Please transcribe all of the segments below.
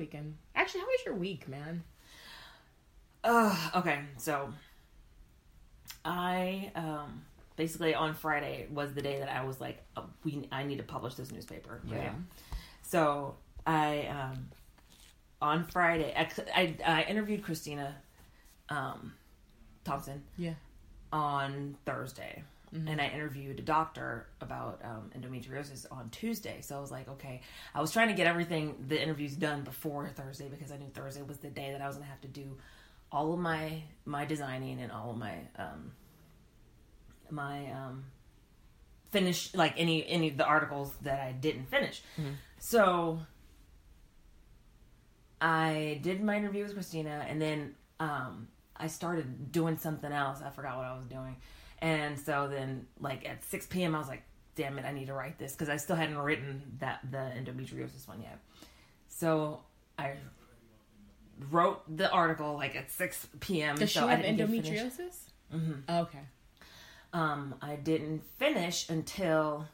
weekend? Actually, how was your week, man? Okay, so I basically on Friday was the day that I was like, I need to publish this newspaper. Right? Yeah. So I on Friday I interviewed Christina Thompson. Yeah. On Thursday. Mm-hmm. And I interviewed a doctor about endometriosis on Tuesday. So I was like, okay. I was trying to get the interviews done before Thursday because I knew Thursday was the day that I was going to have to do all of my designing and all of my finish, like any of the articles that I didn't finish. Mm-hmm. So I did my interview with Christina, and then I started doing something else. I forgot what I was doing. And so then, like, at 6 p.m., I was like, damn it, I need to write this. Because I still hadn't written the endometriosis one yet. So I wrote the article, like, at 6 p.m. Does she have endometriosis? Mm-hmm. Oh, okay. I didn't finish until...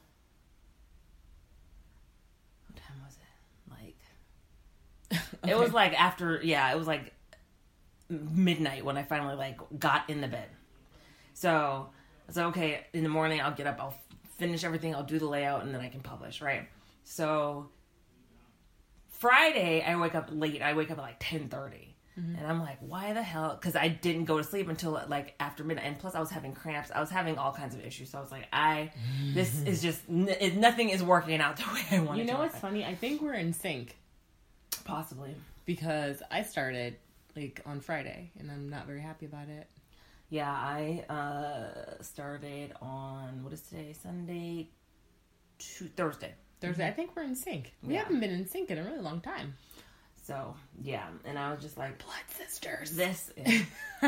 What time was it? Like... Okay. It was, like, after... Yeah, it was, like... midnight when I finally like got in the bed. So I was like, okay, in the morning I'll get up, I'll finish everything, I'll do the layout, and then I can publish, right? So Friday I wake up late. I wake up at like 10:30. Mm-hmm. And I'm like, why the hell? Because I didn't go to sleep until like after midnight, and plus I was having cramps. I was having all kinds of issues. So I was like, this is just nothing is working out the way I want it to. You know what's funny? I think we're in sync. Possibly. Because I started like on Friday, and I'm not very happy about it. Yeah, I started on, what is today? Sunday? Thursday. Mm-hmm. I think we're in sync. We haven't been in sync in a really long time. So, yeah. And I was just like, blood sisters. This is...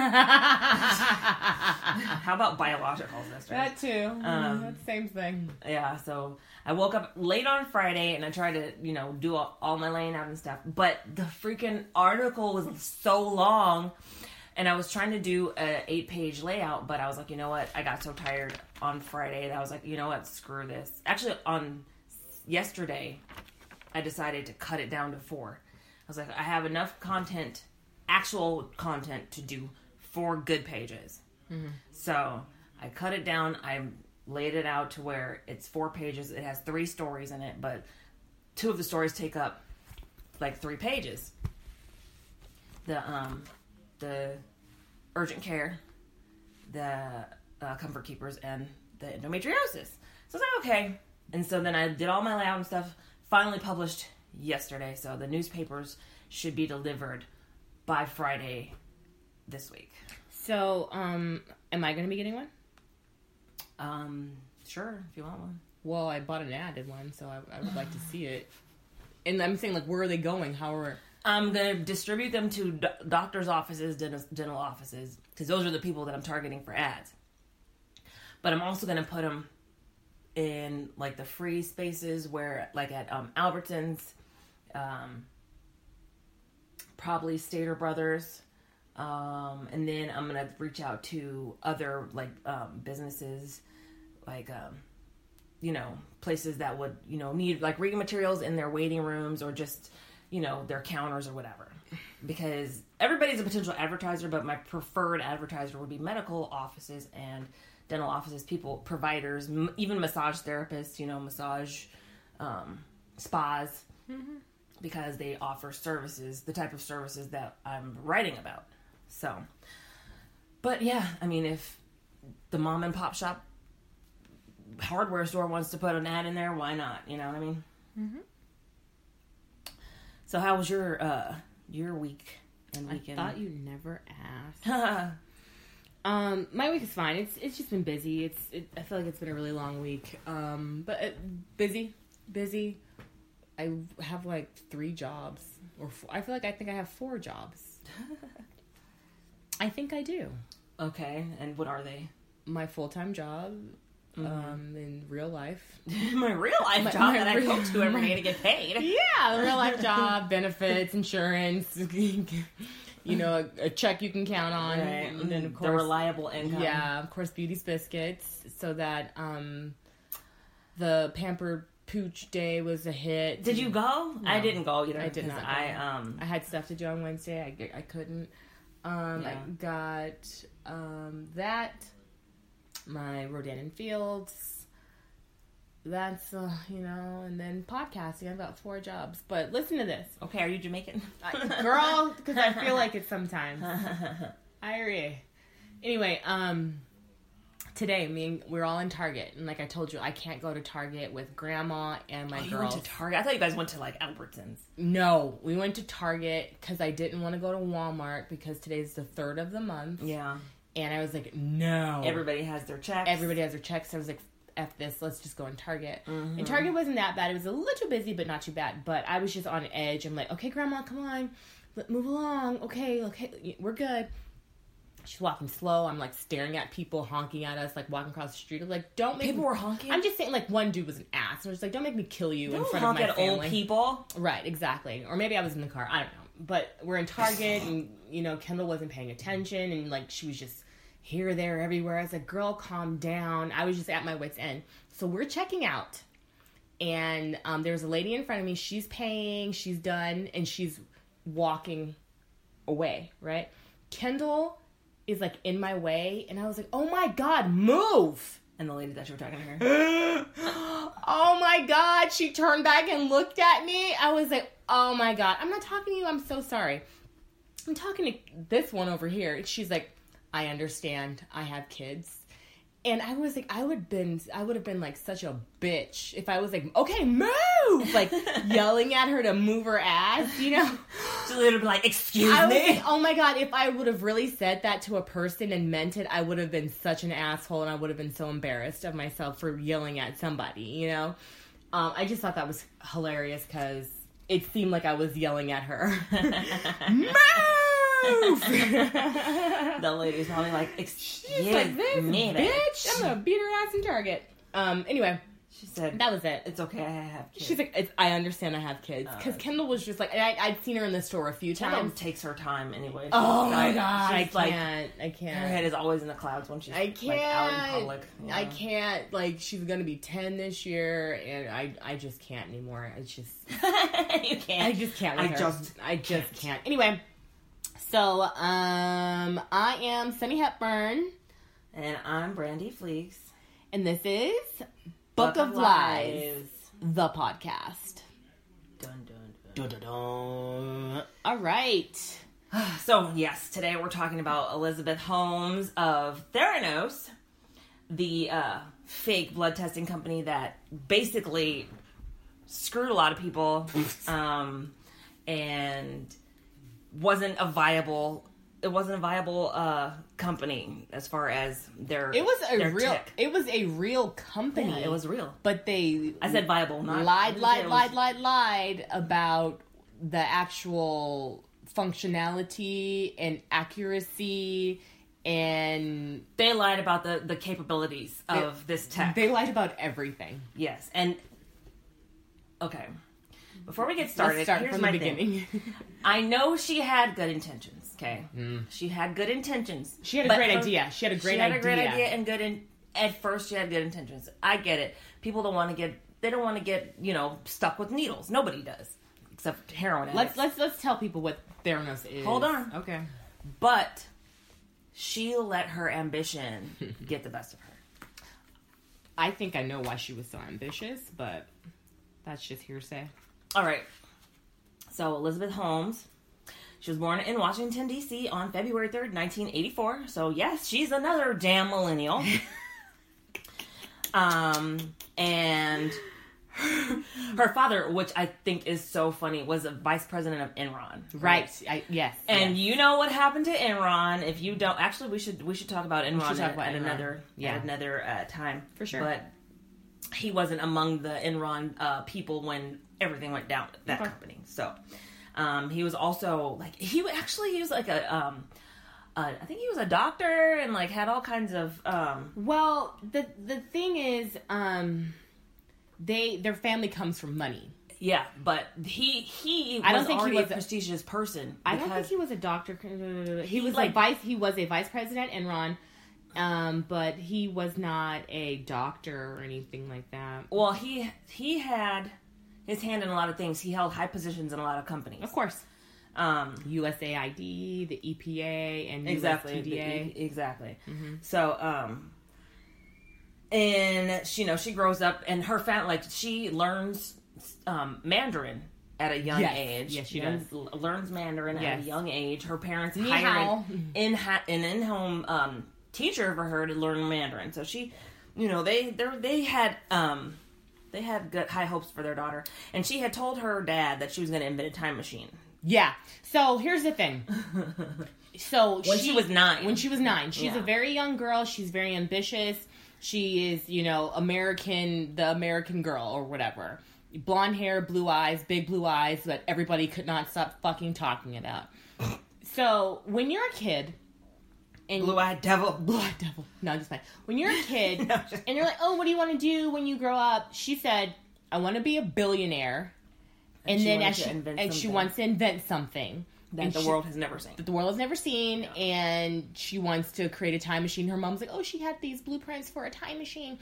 How about biological sisters? That too. That's the same thing. Yeah, so I woke up late on Friday, and I tried to, do all my laying out and stuff. But the freaking article was so long, and I was trying to do an 8-page layout, but I was like, you know what? I got so tired on Friday that I was like, you know what? Screw this. Actually, on yesterday, I decided to cut it down to 4. I was like, I have enough content, actual content, to do 4 good pages. Mm-hmm. So I cut it down. I laid it out to where it's 4 pages. It has 3 stories in it, but 2 of the stories take up like 3 pages. The urgent care, the comfort keepers, and the endometriosis. So I was like, okay. And so then I did all my layout and stuff. Finally published yesterday. So the newspapers should be delivered by Friday this week. So, am I going to be getting one? Sure, if you want one. Well, I bought an ad in one, so I would like to see it. And I'm saying, like, where are they going? How are... I'm going to distribute them to doctors' offices, dental offices, because those are the people that I'm targeting for ads. But I'm also going to put them in, like, the free spaces where, like, at Albertsons, probably Stater Brothers, and then I'm going to reach out to other, like, businesses, like, places that would, need, like, reading materials in their waiting rooms or just... their counters or whatever. Because everybody's a potential advertiser, but my preferred advertiser would be medical offices and dental offices, providers, even massage therapists, massage spas, mm-hmm. because they offer services, the type of services that I'm writing about. So, but yeah, I mean, if the mom and pop shop hardware store wants to put an ad in there, why not? You know what I mean? Mm-hmm. So how was your week and weekend? I thought you never asked. My week is fine. It's just been busy. I feel like it's been a really long week. But busy. I have like 3 jobs, or I think I have 4 jobs. I think I do. Okay, and what are they? My full-time job. Mm-hmm. In real life. my real life job that I go to every day to get paid. Yeah, the real life job, benefits, insurance, a check you can count on. Right. And then, of course, the reliable income. Yeah, of course, Beauty's Biscuits, so that the Pampered Pooch Day was a hit. Did you go? No. I didn't go either. I did not go. I had stuff to do on Wednesday. I couldn't. I got that. My Rodan and Fields. That's, and then podcasting. I've got 4 jobs. But listen to this. Okay, are you Jamaican? Girl, because I feel like it sometimes. Anyway, today, we're all in Target. And like I told you, I can't go to Target with Grandma and my girls. You went to Target? I thought you guys went to, like, Albertsons. No, we went to Target because I didn't want to go to Walmart because today's the 3rd of the month. Yeah. And I was like, no. Everybody has their checks. So I was like, F this, let's just go in Target. Mm-hmm. And Target wasn't that bad. It was a little busy, but not too bad. But I was just on edge. I'm like, okay, Grandma, come on. Move along. Okay, we're good. She's walking slow. I'm like staring at people honking at us, like walking across the street. I'm like, don't make people were honking? I'm just saying, like, one dude was an ass. I was like, don't make me kill you in front of my family. Don't honk at old people. Right, exactly. Or maybe I was in the car. I don't know. But we're in Target, and, Kendall wasn't paying attention, and, like, she was just here, there, everywhere. I was like, girl, calm down. I was just at my wit's end. So we're checking out, and there was a lady in front of me. She's paying. She's done, and she's walking away, right? Kendall is, like, in my way, and I was like, oh, my God, move! And the lady that you were talking to her. Oh, my God. She turned back and looked at me. I was like, oh, my God. I'm not talking to you. I'm so sorry. I'm talking to this one over here. She's like, I understand. I have kids. And I was like, I would have been like such a bitch if I was like, okay, move! Like, yelling at her to move her ass, She would have been like, excuse me? Like, oh my God, if I would have really said that to a person and meant it, I would have been such an asshole, and I would have been so embarrassed of myself for yelling at somebody, I just thought that was hilarious because it seemed like I was yelling at her. Move! The lady's probably like, excuse like, this me, bitch, I'm gonna beat her ass in Target. Anyway, she said that was it. It's okay, I have kids. She's like, I understand I have kids. Because Kendall was just like, and I'd seen her in the store a few times. Kendall takes her time anyway. Oh my God, I can't. Her head is always in the clouds when she's like out in public. Yeah. I can't, like, she's gonna be 10 this year, and I just can't anymore. It's just you can't. I just can't with her. I just can't. Anyway. So, I am Sunny Hepburn. And I'm Brandy Fleeks. And this is Book of Lies, the podcast. Dun, dun, dun. Dun, dun, dun. All right. So, yes, today we're talking about Elizabeth Holmes of Theranos, the fake blood testing company that basically screwed a lot of people and wasn't a viable company as far as their it was a real tech. It was a real company. Yeah, it was real. But I said viable, not lied about the actual functionality and accuracy, and they lied about the capabilities of this tech. They lied about everything. Yes. And okay. Before we get started, here's from my the beginning. I know she had good intentions, okay? She had good intentions. She had a great idea. She had a great idea and at first she had good intentions. I get it. People don't want to get, stuck with needles. Nobody does. Except heroin addicts. Let's tell people what Theranos is. Hold on. Okay. But she let her ambition get the best of her. I think I know why she was so ambitious, but that's just hearsay. All right. So, Elizabeth Holmes, she was born in Washington, D.C. on February 3rd, 1984. So, yes, she's another damn millennial. And her father, which I think is so funny, was a vice president of Enron. Right. Yes. And you know what happened to Enron. If you don't... Actually, we should talk about Enron at another time. For sure. But he wasn't among the Enron people when everything went down at that company. So, he was also like, he was like I think he was a doctor and like had all kinds of, well, the thing is, their family comes from money. Yeah, but he I don't think already he was a prestigious person. I don't think he was a doctor. He was a vice president at Enron, But he was not a doctor or anything like that. Well, he had his hand in a lot of things. He held high positions in a lot of companies. Of course. USAID, the EPA, and USTDA. Exactly. Mm-hmm. So, and she grows up, and her family, she learns Mandarin at a young age. Yes, she does. Learns Mandarin at a young age. Her parents Ni hired hao. an in-home teacher for her to learn Mandarin. So she, they had good high hopes for their daughter, and she had told her dad that she was going to invent a time machine. Yeah. So here's the thing. So when she was 9. When she was 9, she's a very young girl. She's very ambitious. She is, the American girl or whatever. Blonde hair, blue eyes, big blue eyes that everybody could not stop fucking talking about. So when you're a kid, and Blue-eyed devil. No, just fine. When you're a kid, and you're like, oh, what do you want to do when you grow up? She said, I want to be a billionaire. And then she wants to invent something that the world has never seen. That the world has never seen, and she wants to create a time machine. Her mom's like, oh, she had these blueprints for a time machine.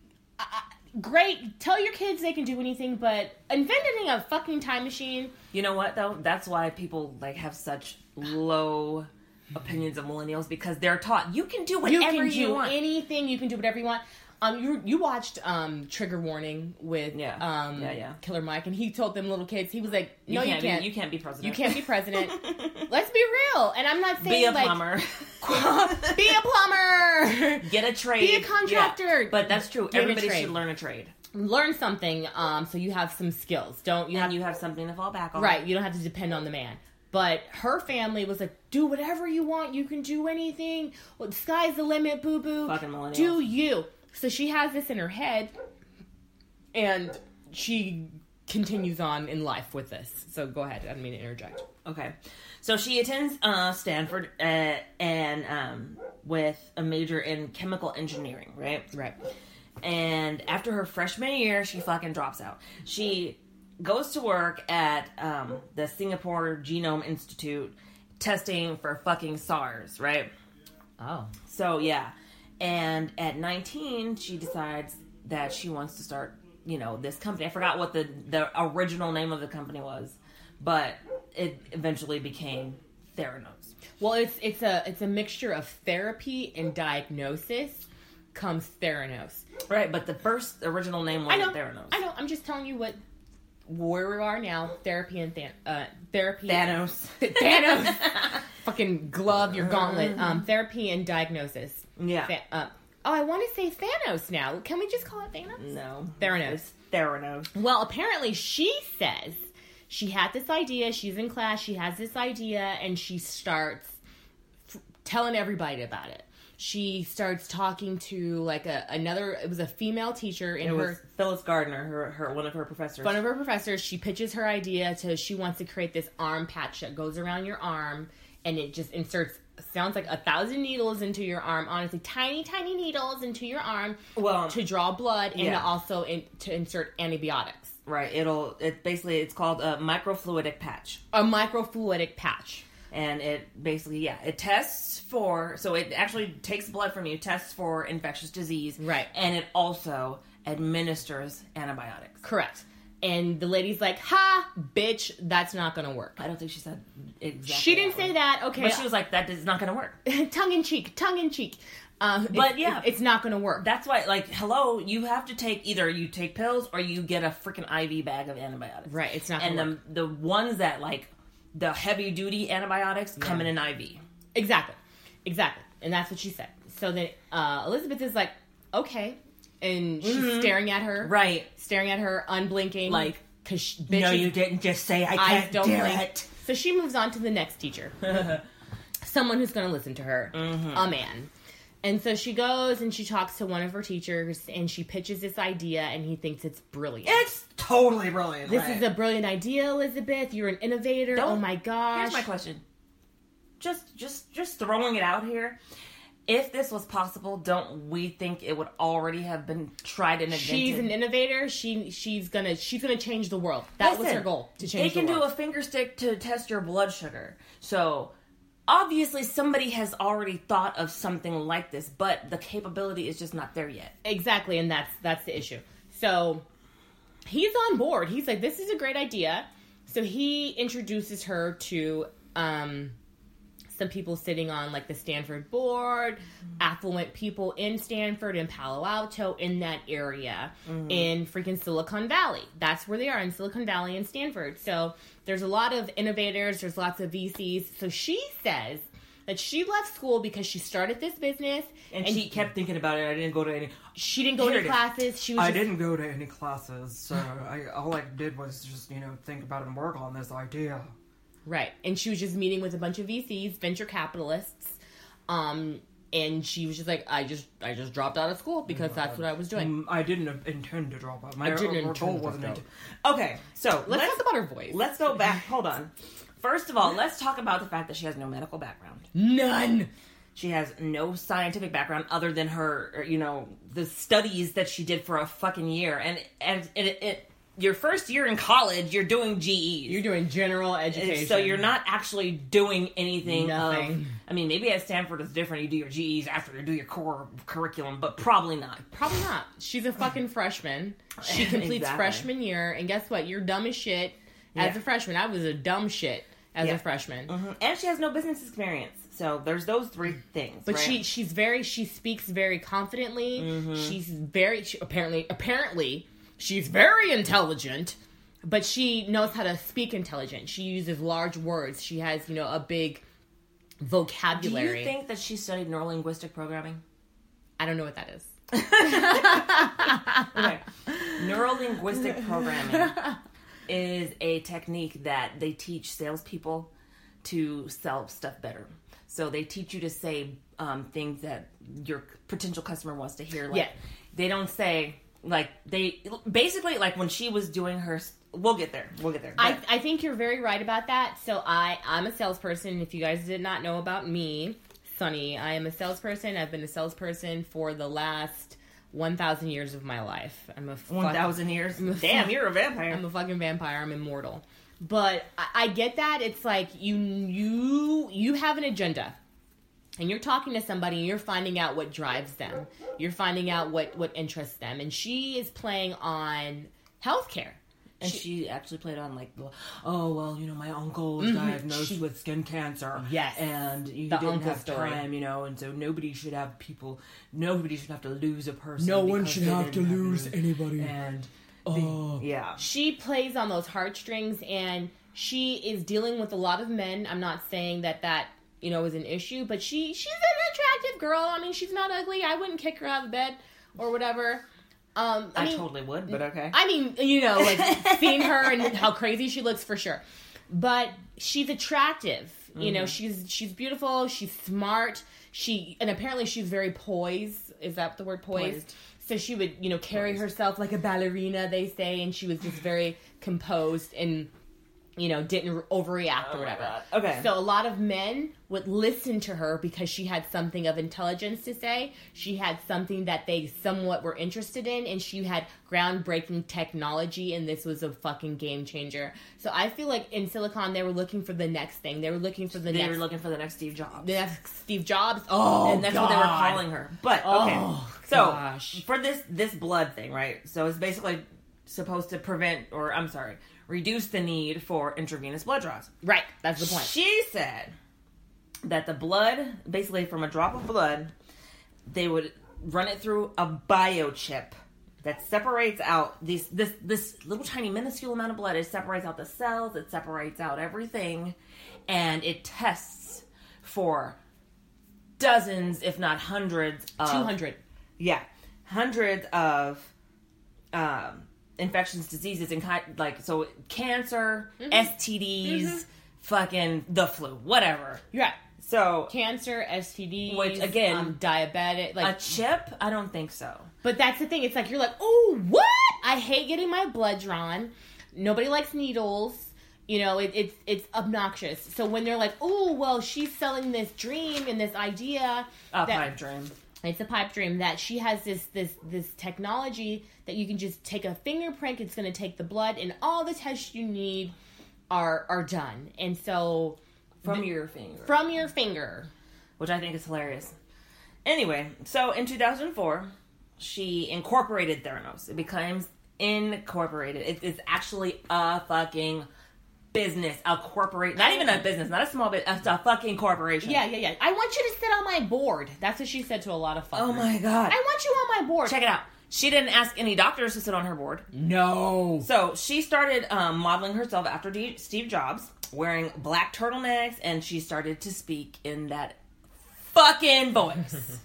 Great. Tell your kids they can do anything, but inventing a fucking time machine. You know what, though? That's why people have such low opinions of millennials, because they're taught you can do whatever you want. Anything. You can do whatever you want. You watched Trigger Warning with Killer Mike, and he told them little kids, he was like, no, you can't. You can't be president. You can't be president. Let's be real. And I'm not saying be a plumber. Be a plumber. Get a trade. Be a contractor. Yeah. But that's true. Everybody should learn a trade. Learn something so you have some skills. You have something to fall back on. Right. You don't have to depend on the man. But her family was like, do whatever you want. You can do anything. Well, the sky's the limit, boo-boo. Fucking millennials. Do you. So she has this in her head, and she continues on in life with this. So go ahead. I didn't mean to interject. Okay. So she attends Stanford and with a major in chemical engineering, right? Right. And after her freshman year, she fucking drops out. She goes to work at the Singapore Genome Institute testing for fucking SARS, right? Oh. So, yeah. And at 19, she decides that she wants to start, this company. I forgot what the original name of the company was, but it eventually became Theranos. Well, it's a mixture of therapy and diagnosis comes Theranos. Right, but the original name wasn't Theranos. I know. I'm just telling you where we are now. Therapy and therapy. Thanos. Thanos. Fucking glove your gauntlet. Therapy and diagnosis. Yeah. I want to say Thanos now. Can we just call it Thanos? No. Theranos. It's Theranos. Well, apparently she says she had this idea. She's in class. She has this idea, and she starts telling everybody about it. She starts talking to it was a female teacher in her. Phyllis Gardner, one of her professors. One of her professors. She pitches her idea she wants to create this arm patch that goes around your arm, and it just inserts. Sounds like 1,000 needles into your arm. Honestly, tiny, tiny needles into your arm to draw blood and also to insert antibiotics. Right. It's called a microfluidic patch. A microfluidic patch. And it basically, it tests so it actually takes blood from you, tests for infectious disease. Right. And it also administers antibiotics. Correct. And the lady's like, ha, bitch, that's not going to work. I don't think she said exactly. She didn't say that. Okay. But she was like, that is not going to work. Tongue in cheek. But it's not going to work. That's why, hello, you have to either you take pills or you get a freaking IV bag of antibiotics. Right. It's not going to work. And the ones that, the heavy duty antibiotics come in an IV. Exactly. And that's what she said. So then Elizabeth is like, okay. And she's staring at her. Right. Staring at her, unblinking. Because no, you didn't just say I can't do it. So she moves on to the next teacher. Someone who's going to listen to her. Mm-hmm. A man. And so she goes and she talks to one of her teachers and she pitches this idea and he thinks it's brilliant. It's totally brilliant. This is a brilliant idea, Elizabeth. You're an innovator. Oh my gosh. Here's my question. Just throwing it out here. If this was possible, don't we think it would already have been tried and invented? She's an innovator. She's gonna change the world. That was her goal, to change the world. They can do a finger stick to test your blood sugar. So obviously somebody has already thought of something like this, but the capability is just not there yet. Exactly, and that's the issue. So he's on board. He's like, this is a great idea. So he introduces her to some people sitting on like the Stanford board, affluent people in Stanford and Palo Alto, in that area, in freaking Silicon Valley. That's where they are, in Silicon Valley and Stanford. So there's a lot of innovators, there's lots of VCs. So she says that she left school because she started this business. And she kept thinking about it. I didn't go to any... She didn't go to classes. She was I didn't go to any classes, so all I did was just, think about it and work on this idea. Right. And she was just meeting with a bunch of VCs, venture capitalists. And she was just like, I just dropped out of school because that's what I was doing. I didn't intend to drop out. My didn't goal intend wasn't to. Okay, so Let's talk about her voice. Let's go back. Hold on. First of all, let's talk about the fact that she has no medical background. None. She has no scientific background other than her, the studies that she did for a fucking year. And your first year in college, you're doing GEs. You're doing general education. So you're not actually doing anything. Nothing. Maybe at Stanford it's different. You do your GEs after you do your core curriculum, but probably not. Probably not. She's a fucking freshman. She completes Exactly. freshman year, and guess what? You're dumb as shit as a freshman. I was a dumb shit as a freshman. And she has no business experience. So there's those three things. But right? she speaks very confidently. She's apparently she's very intelligent, but she knows how to speak intelligent. She uses large words. She has, a big vocabulary. Do you think that she studied neurolinguistic programming? I don't know what that is. Okay. Neurolinguistic programming is a technique that they teach salespeople to sell stuff better. So they teach you to say things that your potential customer wants to hear. Like, they don't say, like, they basically, like, when she was doing her, we'll get there. I think you're very right about that. So I'm a salesperson. If you guys did not know about me, Sunny, I am a salesperson. I've been a salesperson for the last 1,000 years of my life. 1,000 years? Damn, you're a vampire. I'm a fucking vampire. I'm immortal. But I get that. It's like you have an agenda. And you're talking to somebody and you're finding out what drives them. You're finding out what interests them. And she is playing on healthcare. And she actually played on, like, my uncle was diagnosed with skin cancer. Yes. And you The didn't uncle have story. time, and so nobody should have to lose a person. No one because should they have to didn't lose anybody. And, yeah. She plays on those heartstrings, and she is dealing with a lot of men. I'm not saying that is an issue, but she's an attractive girl. I mean, she's not ugly. I wouldn't kick her out of bed or whatever. I totally would, but okay. I mean, like, seeing her and how crazy she looks, for sure. But she's attractive. She's beautiful. She's smart. And apparently she's very poised. Is that the word, poised? So she would, carry herself like a ballerina, they say, and she was just very composed and, didn't overreact or whatever. Okay. So a lot of men would listen to her because she had something of intelligence to say. She had something that they somewhat were interested in, and she had groundbreaking technology, and this was a fucking game changer. So I feel like in Silicon, they were looking for the next thing. They were looking for the next Steve Jobs. The next Steve Jobs. Oh, and that's what they were calling her. But, okay. For this blood thing, right? So it's basically supposed to reduce the need for intravenous blood draws. Right, that's the point. She said that the blood, basically from a drop of blood, they would run it through a biochip that separates out this little tiny minuscule amount of blood. It separates out the cells, it separates out everything, and it tests for dozens, if not hundreds of... 200. Yeah. Hundreds of... infections, diseases, and cancer, STDs, fucking the flu, whatever. Yeah. So cancer, STDs, which again, diabetic, like a chip. I don't think so. But that's the thing. It's like you're like, oh, what? I hate getting my blood drawn. Nobody likes needles. It's obnoxious. So when they're like, oh, well, she's selling this dream and this idea, pipe dream. It's a pipe dream that she has this technology that you can just take a finger prick. It's going to take the blood, and all the tests you need are done. And so From your finger. From your finger. Which I think is hilarious. Anyway, so in 2004, she incorporated Theranos. It becomes incorporated. It is actually a fucking business. A corporation. Not even a business. Not a small business. It's a fucking corporation. Yeah. I want you to sit on my board. That's what she said to a lot of fuckers. Oh my God. I want you on my board. Check it out. She didn't ask any doctors to sit on her board. No. So she started modeling herself after Steve Jobs, wearing black turtlenecks, and she started to speak in that fucking voice.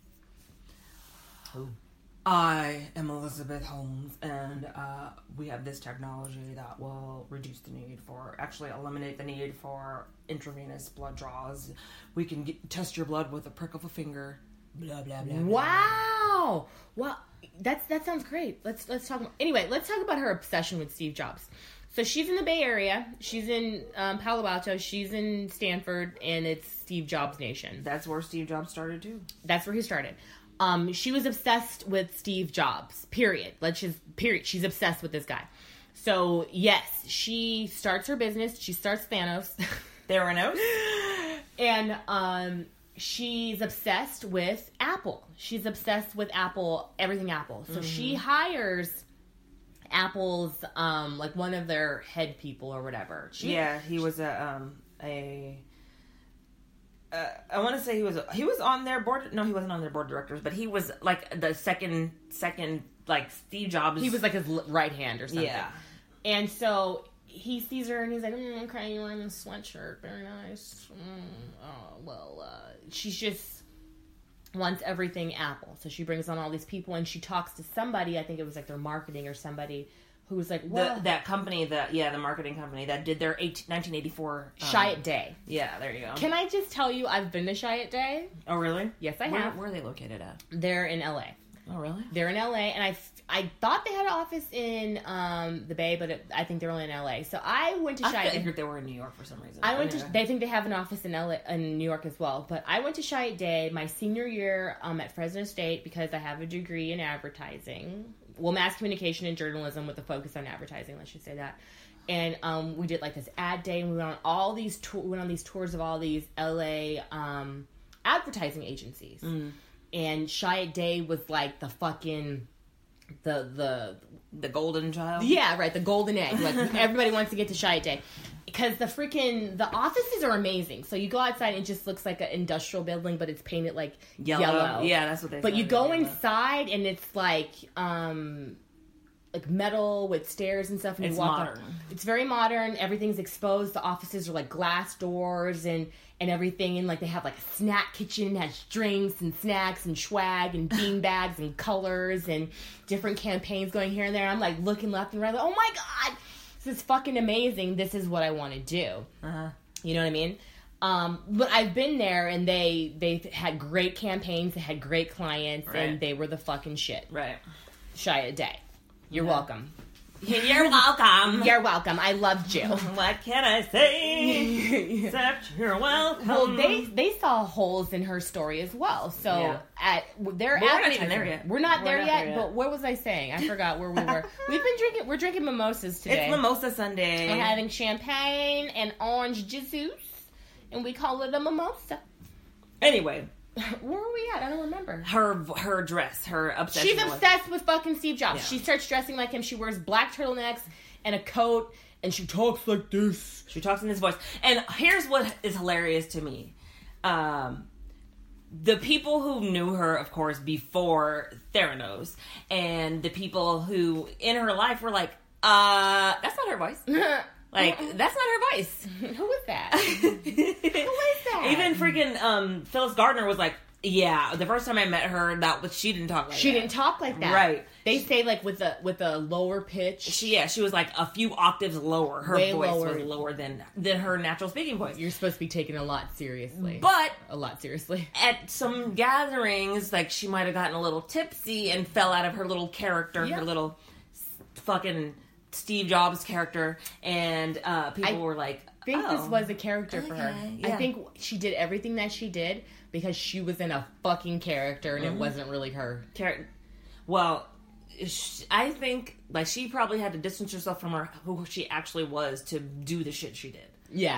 I am Elizabeth Holmes, and we have this technology that will reduce the need for, actually eliminate the need for intravenous blood draws. We can test your blood with a prick of a finger. Blah blah blah. Wow. Well, that sounds great. Let's talk. Anyway, let's talk about her obsession with Steve Jobs. So she's in the Bay Area. She's in Palo Alto. She's in Stanford, and it's Steve Jobs Nation. That's where Steve Jobs started too. That's where he started. She was obsessed with Steve Jobs. Period. Period. She's obsessed with this guy. So yes, she starts her business. She starts Thanos. Theranos. And she's obsessed with Apple. She's obsessed with Apple, everything Apple. So she hires Apple's like one of their head people or whatever. He was I want to say he was on their board. No, he wasn't on their board of directors, but he was like the second like Steve Jobs. He was like his right hand or something. Yeah. And so he sees her and he's like, okay, you're wearing this sweatshirt. Very nice. She's just wants everything Apple. So she brings on all these people and she talks to somebody, I think it was like their marketing or somebody, who was like, well, that company, the marketing company that did their 1984 Chiat Day. Yeah, there you go. Can I just tell you, I've been to Chiat Day. Oh, really? Yes, I have. Where are they located at? They're in LA. Oh, really? They're in LA, and I thought they had an office in the Bay, but I think they're only in LA. So I went to Chiat Day. I figured they were in New York for some reason. They think they have an office in LA, in New York as well. But I went to Chiat Day my senior year at Fresno State because I have a degree in advertising. Well, mass communication and journalism with a focus on advertising. Let's just say that. And we did like this ad day, and we went on these tours of all these LA advertising agencies. Mm. And Chiat Day was like the fucking the golden child. Yeah, right. The golden egg. Like everybody wants to get to Chiat Day because the offices are amazing. So you go outside and it just looks like an industrial building, but it's painted like yellow. Yeah, that's what they. But you go inside and it's like metal with stairs and stuff. And it's you walk modern. Up. It's very modern. Everything's exposed. The offices are like glass doors and everything. And like they have like a snack kitchen, has drinks and snacks and swag and bean bags and colors and different campaigns going here and there. And I'm like looking left and right. Like, oh my God, this is fucking amazing. This is what I want to do. Uh-huh. You know what I mean? But I've been there and they had great campaigns. They had great clients and they were the fucking shit. Right. Chiat Day. You're welcome. You're welcome. You're welcome. I loved you. What can I say? Except you're welcome. Well, they saw holes in her story as well. So we're not even there yet. We're not there yet. But what was I saying? I forgot where we were. We're drinking mimosas today. It's Mimosa Sunday. We're having champagne and orange juice, and we call it a mimosa. Anyway. Where are we at? I don't remember. Her dress, her obsession. She's obsessed with fucking Steve Jobs. Yeah. She starts dressing like him. She wears black turtlenecks and a coat, and she talks like this. She talks in this voice. And here's what is hilarious to me. The people who knew her, of course, before Theranos, and the people who in her life were like, that's not her voice. Like, that's not her voice. Who is that? Who is that? Even freaking Phyllis Gardner was like, yeah, the first time I met her, she didn't talk like that. She didn't talk like that. Right. They say like with a lower pitch. She was like a few octaves lower. Her voice was lower than her natural speaking voice. You're supposed to be taken a lot seriously. But a lot seriously. At some gatherings, like she might have gotten a little tipsy and fell out of her little character, her little fucking Steve Jobs character, and people were like, I think this was a character for her. Yeah. I think she did everything that she did because she was in a fucking character and it wasn't really her. Well, I think like she probably had to distance herself from who she actually was to do the shit she did. Yeah.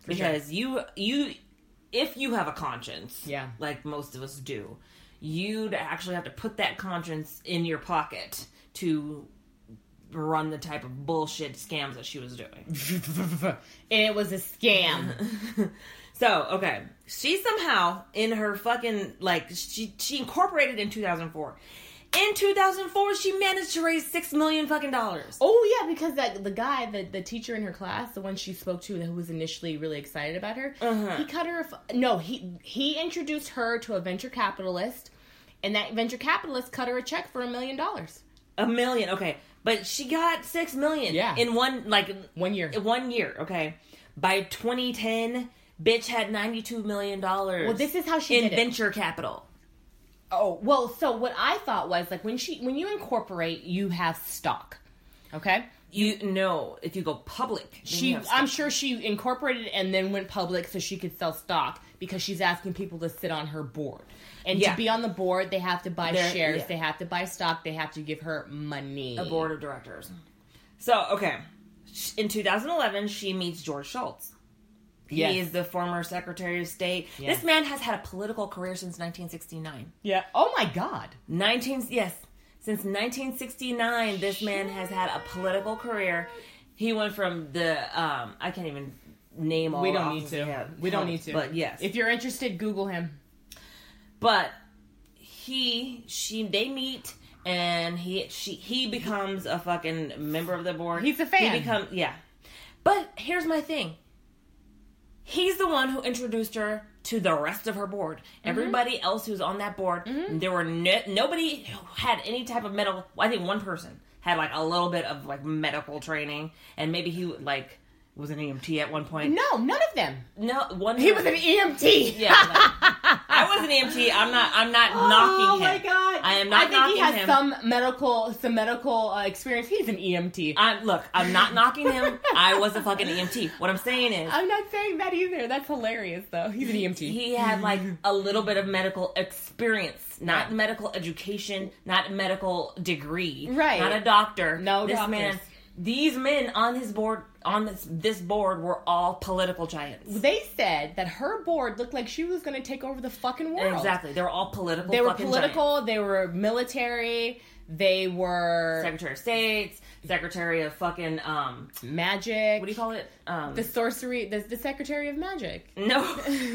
because you if you have a conscience, Yeah. like most of us do, you'd actually have to put that conscience in your pocket to run the type of bullshit scams that she was doing. And it was a scam. So, okay. She somehow, in her fucking, like, she incorporated in 2004. In 2004, she managed to raise $6 million fucking dollars. Oh yeah, because the guy, the teacher in her class, the one she spoke to, who was initially really excited about her, he cut her. He introduced her to a venture capitalist, and that venture capitalist cut her a check for $1 million. $1 million, okay, but she got $6 million. Yeah. In 1 year. 1 year, okay. By 2010, bitch had $92 million. Well, this is how she did it. venture capital. Oh, well, so what I thought was, like, when you incorporate, you have stock. Okay? You know, if you go public, I'm sure she incorporated and then went public so she could sell stock, because she's asking people to sit on her board. And to be on the board, they have to buy shares, they have to buy stock, they have to give her money. A board of directors. So, okay. In 2011, she meets George Shultz. He is the former Secretary of State. Yes. This man has had a political career since 1969. Yeah. Oh my God. Since 1969, this man has had a political career. He went from the I can't even name all. We don't need to. We don't need to. But yes, if you're interested, Google him. But they meet, and he becomes a fucking member of the board. He's a fan. He becomes But here's my thing. He's the one who introduced her to the rest of her board. Everybody else who's on that board, there were nobody who had any type of medical. I think one person had like a little bit of like medical training, and maybe he like was an EMT at one point. No, none of them. No, one. He was an EMT. Yeah, I was an EMT. I'm not knocking him. Oh my God! I am not. I think he has him. some medical experience. He's an EMT. I'm not knocking him. I was a fucking EMT. What I'm saying is, I'm not saying that either. That's hilarious, though. He's an EMT. He had like a little bit of medical experience, not medical education, not medical degree, right? Not a doctor. No, this doctors. man. These men on his board, on this board, were all political giants. They said that her board looked like she was going to take over the fucking world. Exactly. They were all political. They were political. Giants. They were military. They were Secretary of State, Secretary of fucking magic. What do you call it? The sorcery. The Secretary of Magic. No,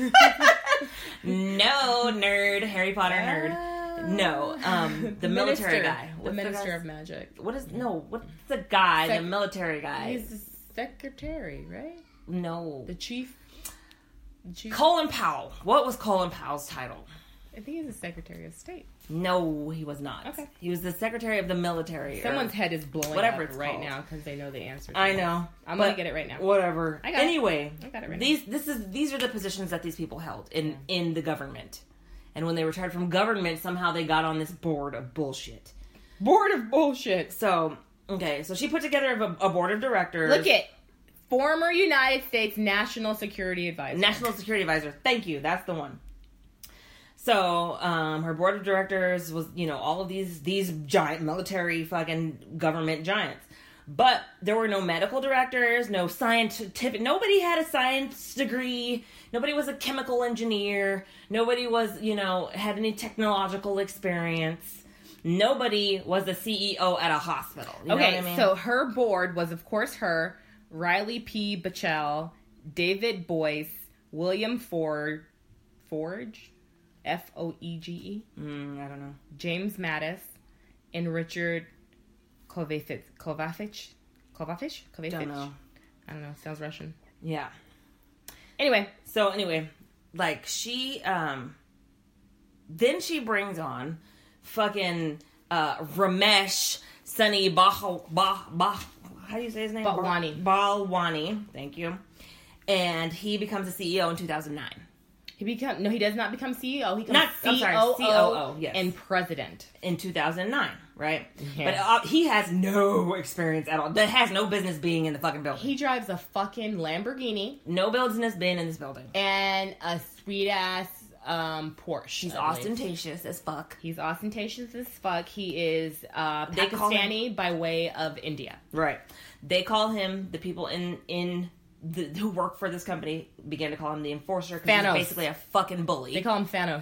no nerd. Harry Potter nerd. No, the military guy. The Minister of Magic. What's the guy? The military guy. He's the secretary, right? No. The chief. Colin Powell. What was Colin Powell's title? I think he's the Secretary of State. No, he was not. Okay. He was the Secretary of the Military. Someone's head is blowing whatever up it's right called. now because they know the answer. I know. I'm going to get it right now. Whatever. I got anyway, it. I got it right these are the positions that these people held in the government. And when they retired from government, somehow they got on this board of bullshit. Board of bullshit. So, okay. So she put together a board of directors. Look at former United States National Security Advisor. National Security Advisor. Thank you. That's the one. So, her board of directors was, all of these giant military fucking government giants. But there were no medical directors, no scientific, nobody had a science degree, nobody was a chemical engineer, nobody was, had any technological experience, nobody was a CEO at a hospital. You know what I mean? So her board was, of course, her, Riley P. Bechel, David Boyce, William Forge, F-O-E-G-E? I don't know. James Mattis, and Richard Kovacic? Don't know. I don't know. Sounds Russian. Yeah. Anyway, like she, then she brings on fucking Ramesh Sunny how do you say his name? Balwani. Thank you. And he becomes a CEO in 2009. he does not become CEO. He becomes COO, yes. and president. In 2009, right? Yes. But he has no experience at all. That has no business being in the fucking building. He drives a fucking Lamborghini. No business being in this building. And a sweet-ass Porsche. He's ostentatious as fuck. He's ostentatious as fuck. He is Pakistani by way of India. Right. They call him, the people in who work for this company began to call him the enforcer because Thanos. he's basically a fucking bully. They call him Thanos.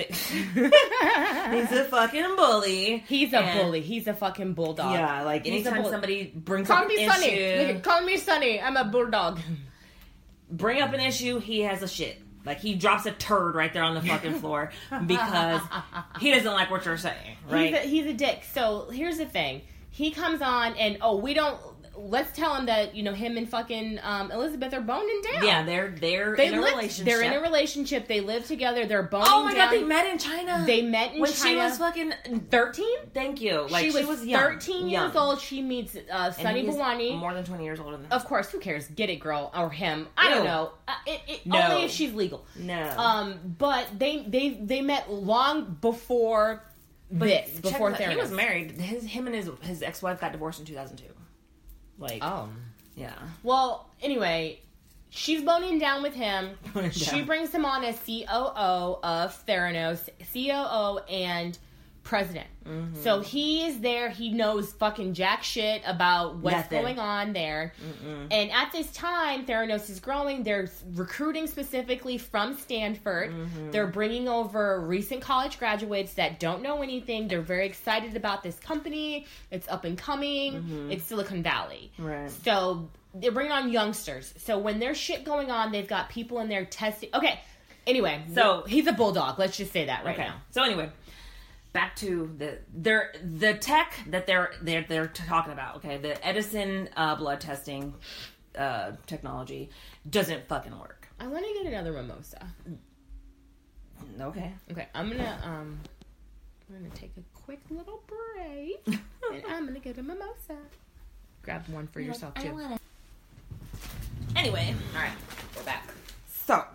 He's a fucking bully. He's a bully. He's a fucking bulldog. Yeah, like He's anytime a somebody brings Call up an me issue, Sonny. Look, call me Sonny. I'm a bulldog. bring up an issue, he has a shit. Like, he drops a turd right there on the fucking floor because he doesn't like what you're saying, right? He's a dick. So here's the thing. He comes on and, let's tell him that, him and fucking Elizabeth are boning down. Yeah, they're in a relationship. They're in a relationship. They live together. They're boning Oh my down. god, they met in China. They met in when China. she was fucking 13? Thank you. Like, she was young, 13 young. years old. She meets And Sunny he's Bawani. more than 20 years older than her. Of course, who cares? Get it, girl, or him. I don't Ew. know. No. Only if she's legal. No. But they met long before before Theranos. Theranos. He was married. Him and his ex-wife got divorced in 2002. Like, yeah. Well, anyway, she's boning down with him. She brings him on as COO of Theranos, COO and president. Mm-hmm. So he is there. He knows fucking jack shit about what's going on there. Mm-mm. And at this time, Theranos is growing. They're recruiting specifically from Stanford. Mm-hmm. They're bringing over recent college graduates that don't know anything. They're very excited about this company. It's up and coming. Mm-hmm. It's Silicon Valley. Right. So they're bringing on youngsters. So when there's shit going on, they've got people in there testing. Okay. Anyway, so he's a bulldog. Let's just say that right now. So anyway, back to the tech that they're talking about. Okay, the Edison blood testing technology doesn't fucking work. I want to get another mimosa. Okay, I'm gonna take a quick little break, and I'm gonna get a mimosa. Grab one for yourself too. Anyway, all right, we're back. So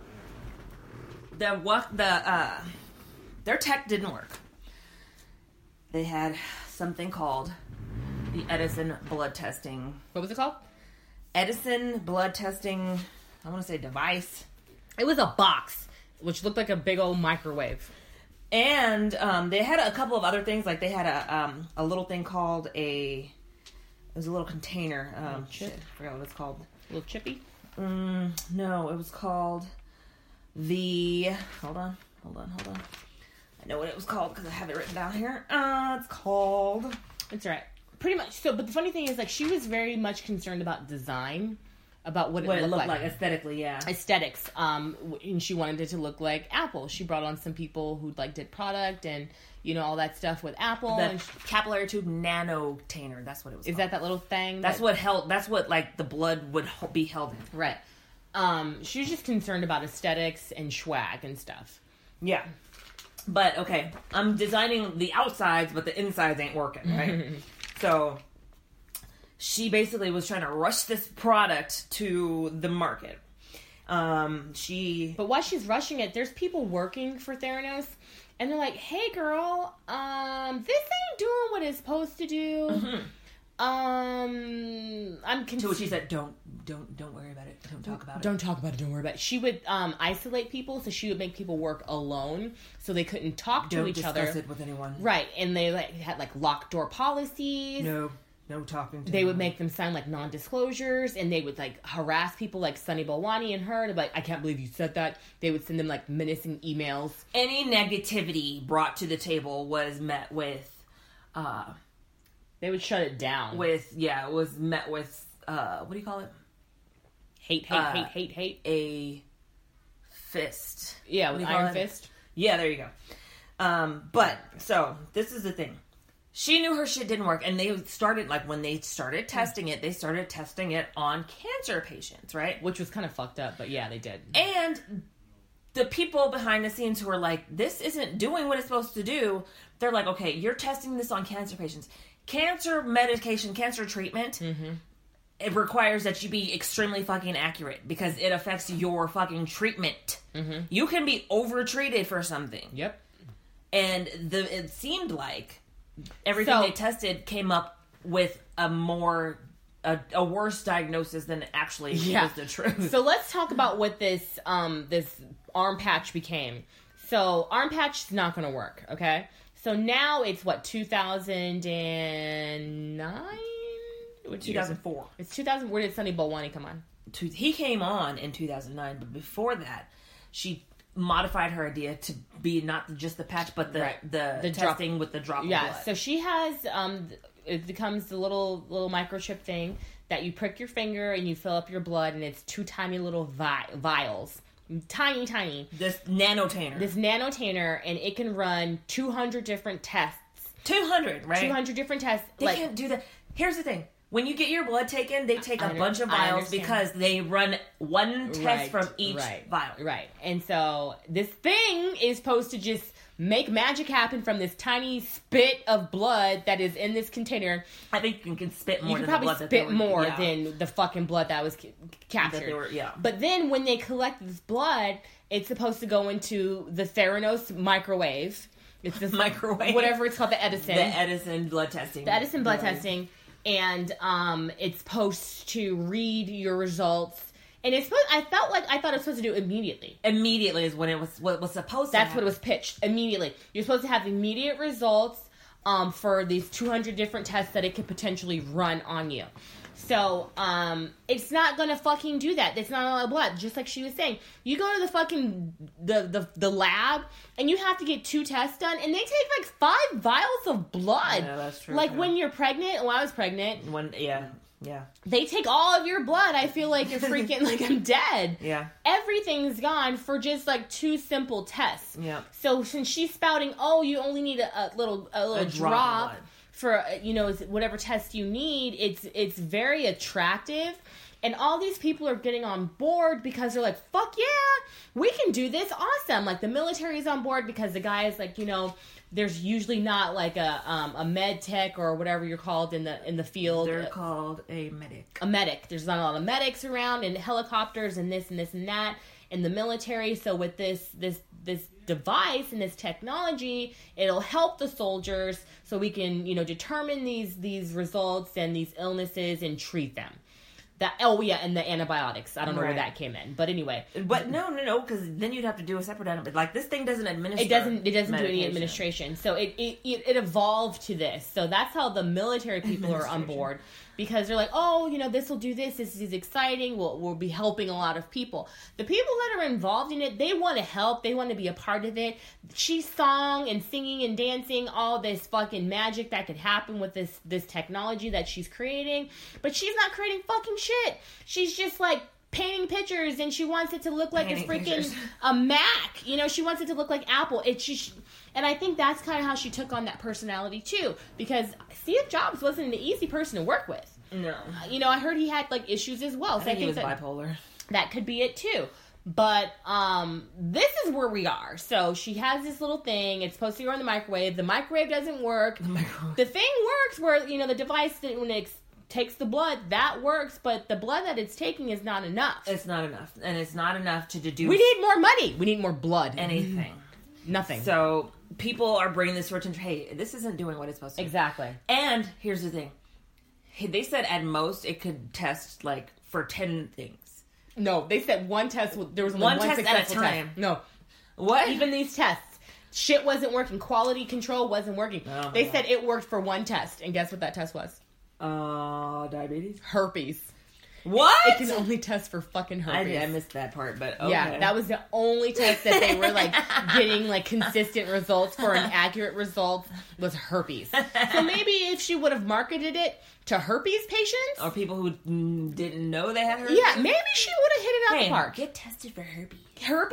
their tech didn't work. They had something called the Edison blood testing. What was it called? Edison blood testing, I want to say device. It was a box, which looked like a big old microwave. And they had a couple of other things. Like they had a little thing called it was a little container. Shit, I forgot what it's called. A little chippy? No, it was called hold on. I know what it was called because I have it written down here. It's called... It's all right. Pretty much. So, but the funny thing is, like, she was very much concerned about design, about what it looked like aesthetically, yeah. Aesthetics. And she wanted it to look like Apple. She brought on some people who did product and all that stuff with Apple. The capillary tube nanotainer. That's what it was. Is called. that little thing? That's what held. That's what the blood would be held in. Right. She was just concerned about aesthetics and swag and stuff. Yeah. But, okay, I'm designing the outsides, but the insides ain't working, right? So, she basically was trying to rush this product to the market. But while she's rushing it, there's people working for Theranos, and they're like, hey, girl, this ain't doing what it's supposed to do. Mm-hmm. To which she said, don't worry about it. Don't talk about it. Don't talk about it. Don't worry about it. She would isolate people, so she would make people work alone, so they couldn't talk to each other. Don't discuss it with anyone. Right, and they had locked door policies. No talking to They would make them sign non-disclosures, and they would harass people like Sunny Balwani and her to be like, I can't believe you said that. They would send them menacing emails. Any negativity brought to the table was met with they would shut it down. It was met with, what do you call it? Hate. A fist. Yeah, with iron fist. Yeah, there you go. But, so, this is the thing. She knew her shit didn't work, and they started, when they started testing it, they started testing it on cancer patients, right? Which was kind of fucked up, but yeah, they did. And the people behind the scenes who were like, this isn't doing what it's supposed to do, they're like, okay, you're testing this on cancer patients. Cancer medication, cancer treatment, it requires that you be extremely fucking accurate because it affects your fucking treatment. Mm-hmm. You can be over-treated for something. Yep. And it seemed like everything they tested came up with a worse diagnosis than actually was the truth. So let's talk about what this arm patch became. So arm patch is not going to work, okay? So now it's 2009? 2004. It's 2000. Where did Sunny Balwani come on? He came on in 2009, but before that, she modified her idea to be not just the patch, but the testing with the drop of blood. So she has, it becomes the little microchip thing that you prick your finger and you fill up your blood, and it's 2 tiny little vials. Tiny. This nanotainer, and it can run 200 different tests. 200, right? 200 different tests. They can't do that. Here's the thing. When you get your blood taken, they take a bunch of vials because they run one test from each vial. Right. And so this thing is supposed to just make magic happen from this tiny spit of blood that is in this container. I think you can spit more. You can probably spit more than the fucking blood that was captured. But then when they collect this blood, it's supposed to go into the Theranos microwave. It's this microwave, whatever it's called, the Edison. The Edison blood testing. The Edison blood testing. And it's supposed to read your results. And it's supposed, I thought it was supposed to do immediately. Immediately is when it was what was supposed to That's what it was pitched. Immediately. You're supposed to have immediate results for these 200 different tests that it could potentially run on you. So, it's not gonna fucking do that. It's not a lot of blood. Just like she was saying. You go to the fucking, the lab, and you have to get 2 tests done, and they take like 5 vials of blood. Yeah, that's true. Like when you're pregnant, when I was pregnant. Yeah. They take all of your blood. I feel like you're freaking like I'm dead. Yeah. Everything's gone for just like 2 simple tests. Yeah. So since she's spouting, you only need a little drop for whatever test you need, it's very attractive, and all these people are getting on board because they're like, fuck yeah, we can do this, awesome. Like the military's on board because the guy is like, there's usually not like a med tech or whatever you're called in the field. They're called a medic. A medic. There's not a lot of medics around, and helicopters and this and this and that in the military. So with this device and this technology, it'll help the soldiers so we can, determine these results and these illnesses and treat them. And the antibiotics. I don't know where that came in, but anyway. But no, because then you'd have to do a separate antibiotic. Like this thing doesn't administer. It doesn't do any administration. So it evolved to this. So that's how the military people are on board, because they're like, this will do this. This is exciting. We'll be helping a lot of people. The people that are involved in it, they want to help. They want to be a part of it. She's song and singing and dancing, all this fucking magic that could happen with this technology that she's creating. But she's not creating fucking shit. She's just like painting pictures, and she wants it to look like this freaking a Mac. She wants it to look like Apple. It's just, and I think that's kind of how she took on that personality too, because Steve Jobs wasn't an easy person to work with. No. I heard he had like issues as well. I think he was bipolar. That could be it too. But this is where we are. So she has this little thing. It's supposed to go in the microwave. The microwave doesn't work. The thing works where, the device, when it takes the blood, that works, but the blood that it's taking is not enough. It's not enough. And it's not enough to deduce... We need more money. We need more blood. Anything. Nothing. So people are bringing this to attention. Hey, this isn't doing what it's supposed to. Exactly. And here's the thing. They said at most it could test like for 10 things. No, they said one test. There was only one test successful at a time. Test. No. What? Even these tests, shit wasn't working. Quality control wasn't working. Oh, they said it worked for one test, and guess what that test was? Diabetes? Herpes. What? It can only test for fucking herpes. I missed that part, but okay. Yeah, that was the only test that they were like getting like consistent results for an accurate result was herpes. So maybe if she would have marketed it to herpes patients or people who didn't know they had herpes. Yeah, maybe she would have hit it out the park. Get tested for herpes. Herpes?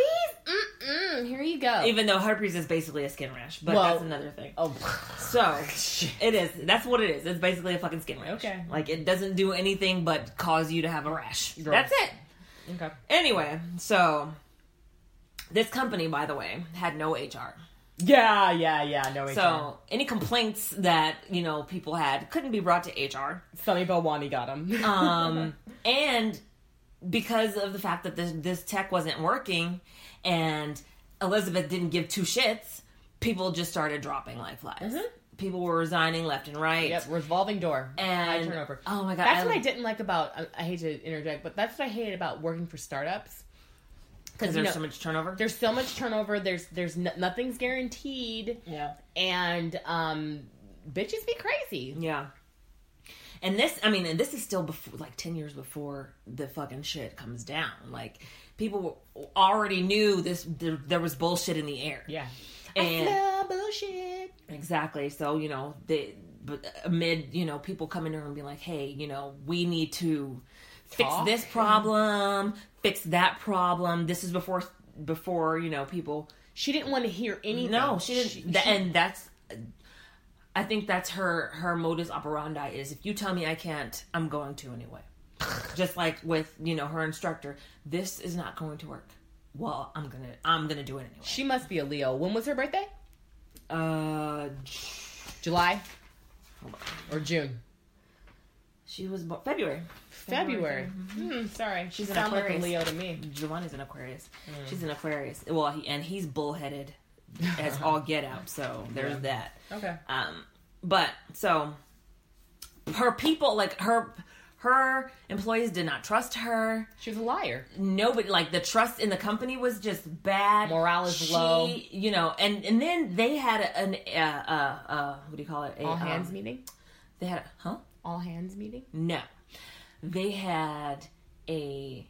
Here you go. Even though herpes is basically a skin rash, but that's another thing. Oh, so it is. That's what it is. It's basically a fucking skin rash. Okay. Like it doesn't do anything but cause you to have a rash. Gross. That's it. Okay. Anyway, so this company, by the way, had no HR. Yeah, no HR. So any complaints that people had couldn't be brought to HR. Sunny Balwani got them. And because of the fact that this tech wasn't working and Elizabeth didn't give 2 shits, people just started dropping like flies. Mm-hmm. People were resigning left and right. Yep, revolving door. And high turnover. Oh my God. That's what I didn't like about, I hate to interject, but that's what I hated about working for startups. Because there's so much turnover? There's so much turnover. There's nothing's guaranteed. Yeah. And bitches be crazy. Yeah. And this is still before, like 10 years before the fucking shit comes down. Like, people already knew there was bullshit in the air. Yeah. And I smell bullshit. Exactly. So, but amid, people coming in and be like, hey, we need to fix this problem, fix that problem. This is before, people. She didn't want to hear anything. No, she didn't. And I think that's her modus operandi is, if you tell me I can't, I'm going to anyway. Just like with, her instructor, this is not going to work. Well, I'm gonna do it anyway. She must be a Leo. When was her birthday? July or June? She was February. February. Sorry, She's an sound like a Aquarius. Leo to me. Giovanni's an Aquarius. She's an Aquarius. Well, he's bullheaded as all get out. So there's that. Okay. But so her people, like her employees, did not trust her. She was a liar. Nobody, like, the trust in the company was just bad. Morale is low. And then they had what do you call it? All hands meeting. They had All hands meeting. No, they had a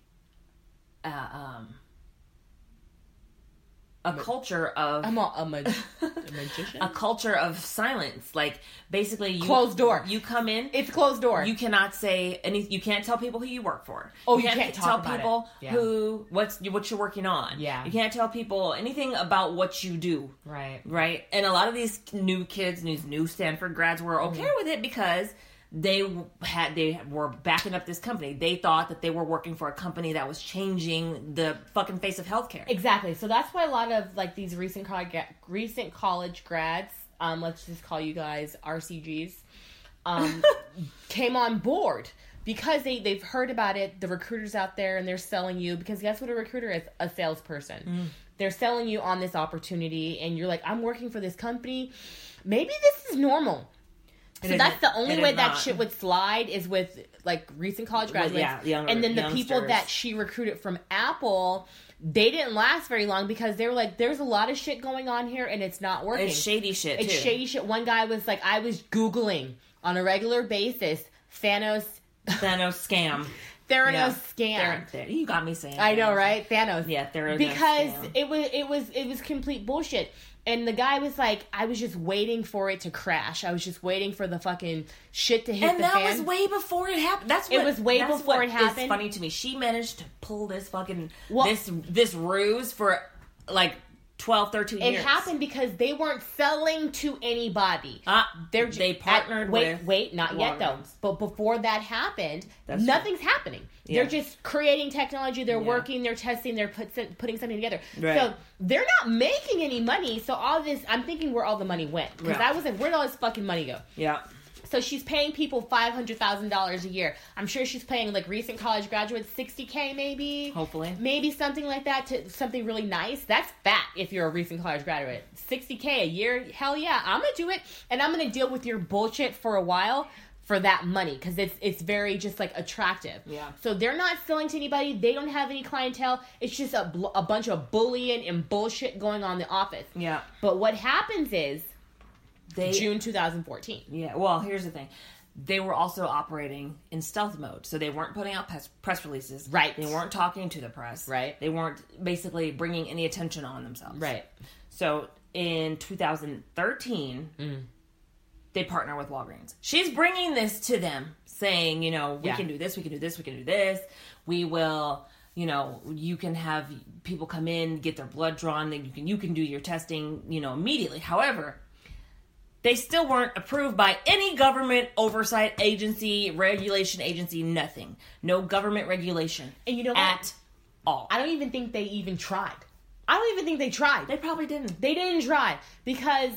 culture of I'm a magician. a culture of silence. Like, basically, Closed door. You come in. It's closed door. You cannot say anything. You can't tell people who you work for. Oh, you can't tell talk about people it. Yeah. what you're working on. Yeah. You can't tell people anything about what you do. Right. And a lot of these new kids, these new Stanford grads, were okay with it because they were backing up this company. They thought that they were working for a company that was changing the fucking face of healthcare. Exactly. So that's why a lot of, like, these recent college grads, let's just call you guys RCGs, came on board because they've heard about it. The recruiters out there, and they're selling you, because guess what a recruiter is? A salesperson. They're selling you on this opportunity, and you're like, I'm working for this company. Maybe this is normal. So that's the only way that shit would slide, is with, like, recent college graduates. And then the people that she recruited from Apple, they didn't last very long because they were like, there's a lot of shit going on here and it's not working. It's shady shit, It's shady shit. One guy was like, I was Googling on a regular basis Thanos scam. Theranos scam. You got me saying. I know, right? Thanos. Yeah, Theranos because scam. it was complete bullshit. And the guy was like, I was just waiting for it to crash. I was just waiting for the fucking shit to hit the fan. And that was way before it happened. It was way before it happened. It's funny to me. She managed to pull this fucking this ruse for like 12, 13 years. It happened because they weren't selling to anybody. They partnered with... Wait, not yet though. But before that happened, nothing's happening. Yeah. They're just creating technology. They're working. They're testing. They're putting something together. Right. So they're not making any money. So all this, I'm thinking where all the money went. Because I was like, where'd all this fucking money go? Yeah. So she's paying people $500,000 a year. I'm sure she's paying, like, recent college graduates $60K maybe. Hopefully. Maybe something like that, to something really nice. That's fat if you're a recent college graduate. $60K a year? Hell yeah, I'm going to do it. And I'm going to deal with your bullshit for a while for that money, because it's very just, like, attractive. Yeah. So they're not selling to anybody. They don't have any clientele. It's just a bunch of bullying and bullshit going on in the office. Yeah. But what happens is... June 2014. Yeah, well, here's the thing. They were also operating in stealth mode. So they weren't putting out press releases. Right. They weren't talking to the press. Right. They weren't basically bringing any attention on themselves. Right. So in 2013, they partner with Walgreens. She's bringing this to them, saying, we can do this, we can do this, we can do this. We will... you can have people come in, get their blood drawn, then you can do your testing, immediately. However, they still weren't approved by any government oversight agency, regulation agency, nothing. No government regulation. And you know what? At all. I don't even think they even tried. I don't even think they tried. They probably didn't. They didn't try because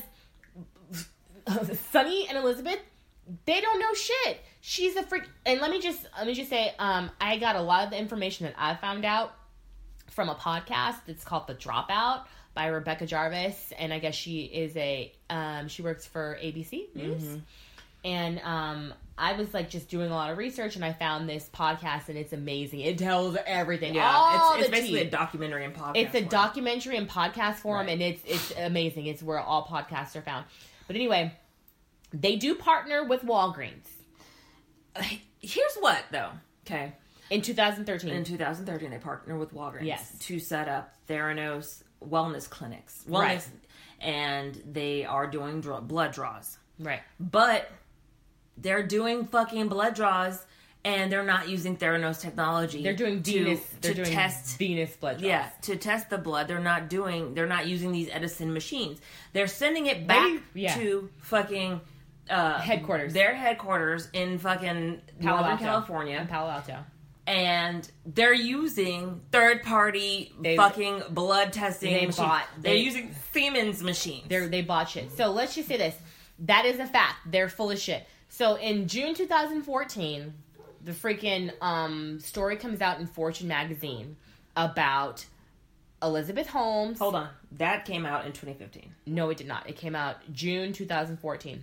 Sunny and Elizabeth, they don't know shit. She's a freak. And let me just say, I got a lot of the information that I found out from a podcast. It's called The Dropout by Rebecca Jarvis, and I guess she is she works for ABC News. Mm-hmm. And I was like just doing a lot of research, and I found this podcast, and it's amazing. It tells everything. Yeah, it's basically a documentary and podcast. It's a documentary and podcast form, right. And it's amazing. It's where all podcasts are found. But anyway, they do partner with Walgreens. Here's what, though. Okay. In 2013. In 2013, they partnered with Walgreens Yes. to set up Theranos wellness clinics. Right. And they are doing blood draws. Right. But they're doing fucking blood draws, and they're not using Theranos technology. They're doing venous. They're doing test venous blood draws. Yeah, to test the blood. They're not using these Edison machines. They're sending it back to fucking headquarters. Their headquarters in fucking Northern California. In Palo Alto. And they're using third-party fucking blood testing machines. They're using Siemens machines. They bought shit. So let's just say this. That is a fact. They're full of shit. So in June 2014, the freaking story comes out in Fortune magazine about Elizabeth Holmes. Hold on. That came out in 2015. No, it did not. It came out June 2014.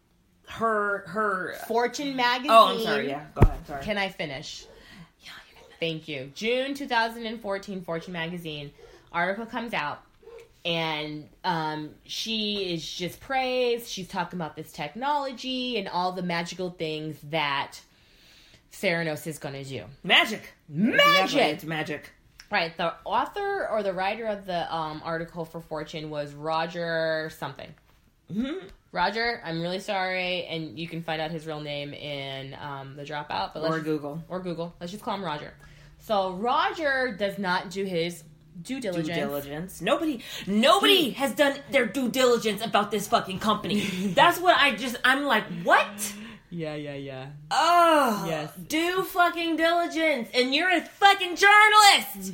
Her Fortune magazine. Oh, I'm sorry. Yeah, go ahead. Sorry. Can I finish? Yeah, you can. Thank you. June 2014, Fortune magazine article comes out, and she is just praised. She's talking about this technology and all the magical things that Theranos is going to do. Magic. Magic. It's magic. Right. The author or the writer of the article for Fortune was Roger something. Mm-hmm. Roger, I'm really sorry, and you can find out his real name in the Dropout. But Google. Let's just call him Roger. So Roger does not do his due diligence. Nobody has done their due diligence about this fucking company. That's what I'm like, what? Yeah. Oh, yes. Do fucking diligence, and you're a fucking journalist.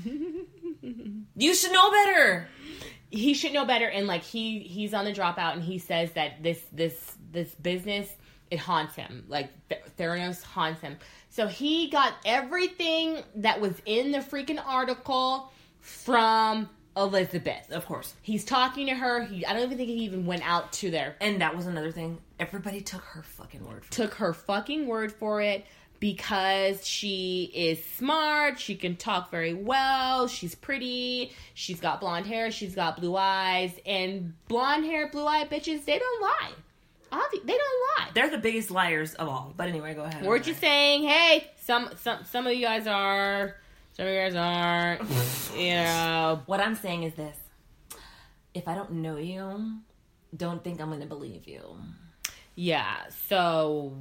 You should know better. He should know better, and like he's on the Dropout, and he says that this business, it haunts him. Like Theranos haunts him. So he got everything that was in the freaking article from Elizabeth. Of course. He's talking to her. I don't even think he even went out to there. And that was another thing. Everybody took her fucking word for it. Took her fucking word for it because she is smart. She can talk very well. She's pretty. She's got blonde hair. She's got blue eyes. And blonde hair, blue eye bitches, they don't lie. They don't lie. They're the biggest liars of all. But anyway, go ahead. We're just saying, hey, some of you guys are... Some of you guys aren't, you know. What I'm saying is this. If I don't know you, don't think I'm going to believe you. Yeah, so...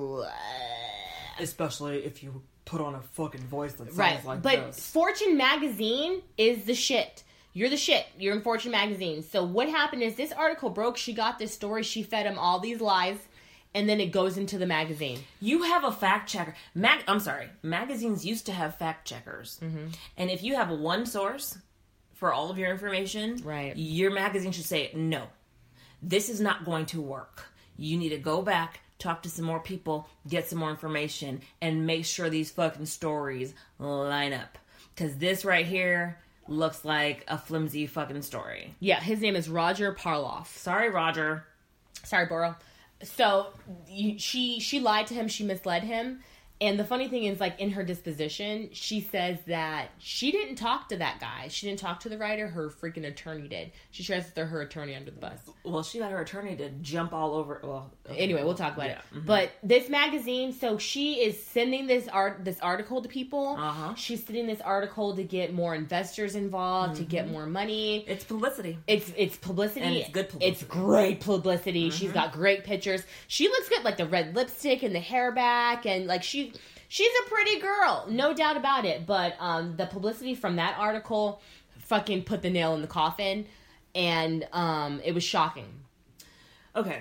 Especially if you put on a fucking voice that sounds right. like But this. Fortune magazine is the shit. You're the shit. You're in Fortune magazine. So what happened is this article broke. She got this story. She fed him all these lies. And then it goes into the magazine. You have a fact checker. I'm sorry. Magazines used to have fact checkers. Mm-hmm. And if you have one source for all of your information, right, your magazine should say, no, this is not going to work. You need to go back, talk to some more people, get some more information, and make sure these fucking stories line up. Because this right here looks like a flimsy fucking story. Yeah, his name is Roger Parloff. Sorry, Roger. Sorry, Boro. So she lied to him. She misled him. And the funny thing is, like, in her disposition, she says that she didn't talk to that guy. She didn't talk to the writer. Her freaking attorney did. She tries to throw her attorney under the bus. Well, she got her attorney to jump all over. Well, okay. Anyway, we'll talk about it. Mm-hmm. But this magazine, so she is sending this article to people. Uh-huh. She's sending this article to get more investors involved, to get more money. It's publicity. It's publicity. And it's good publicity. It's great publicity. Mm-hmm. She's got great pictures. She looks good, like the red lipstick and the hair back, and like she's a pretty girl, no doubt about it. But the publicity from that article fucking put the nail in the coffin, and it was shocking. Okay.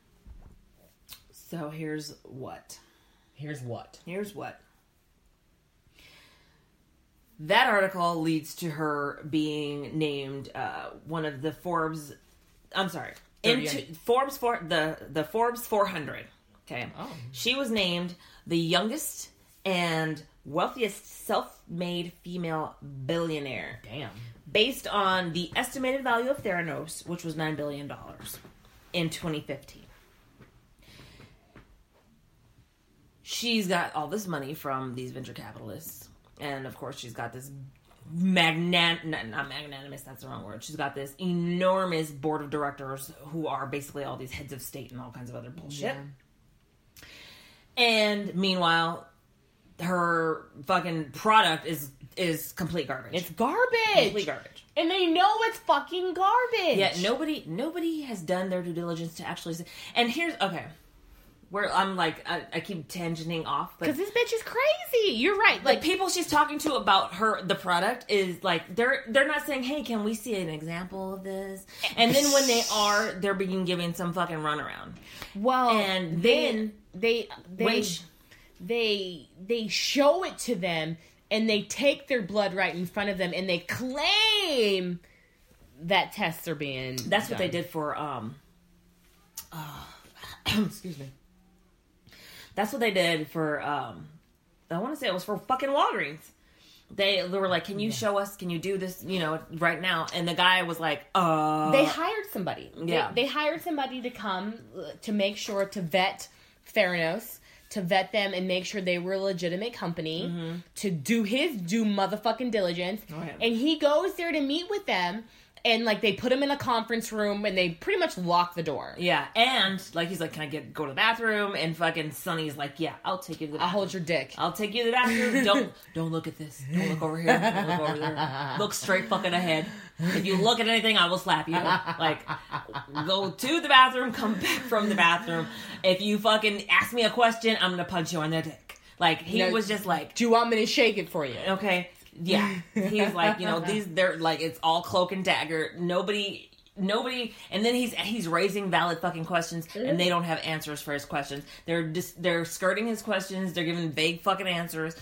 So here's what. That article leads to her being named one of the Forbes. I'm sorry, into Forbes the Forbes 400. Okay, She was named the youngest and wealthiest self-made female billionaire. Damn. Based on the estimated value of Theranos, which was $9 billion in 2015. She's got all this money from these venture capitalists. And, of course, she's got this not magnanimous, that's the wrong word. She's got this enormous board of directors who are basically all these heads of state and all kinds of other bullshit. Yeah. And meanwhile, her fucking product is complete garbage. It's garbage. Complete garbage. And they know it's fucking garbage. Yeah, nobody has done their due diligence to actually say. And here's, okay, where I'm like, I keep tangenting off, but because this bitch is crazy. You're right. like people she's talking to about the product is like they're not saying, hey, can we see an example of this? And then when they are, they're being given some fucking runaround. Well, and then they show it to them, and they take their blood right in front of them, and they claim that tests are being that's done. what they did for excuse me. That's what they did for I want to say it was for fucking Walgreens. They were like, can you show us, can you do this, right now? And the guy was like, They hired somebody. Yeah. They hired somebody to come to make sure to vet Theranos, to vet them and make sure they were a legitimate company, to do his due motherfucking diligence. Oh, yeah. And he goes there to meet with them, and like they put him in a conference room and they pretty much lock the door. yeah, and like he's like, can I go to the bathroom? And fucking Sonny's like, yeah, I'll take you to the bathroom. I'll hold your dick. I'll take you to the bathroom. Don't look at this. Don't look over here. Don't look over there. Look straight fucking ahead. If you look at anything, I will slap you. Like, go to the bathroom, come back from the bathroom. If you fucking ask me a question, I'm gonna punch you on the dick. Like, he was just like, Do you want me to shake it for you? okay, yeah. He's like, they're like, it's all cloak and dagger. Nobody, and then he's raising valid fucking questions, and they don't have answers for his questions. They're skirting his questions. They're giving vague fucking answers.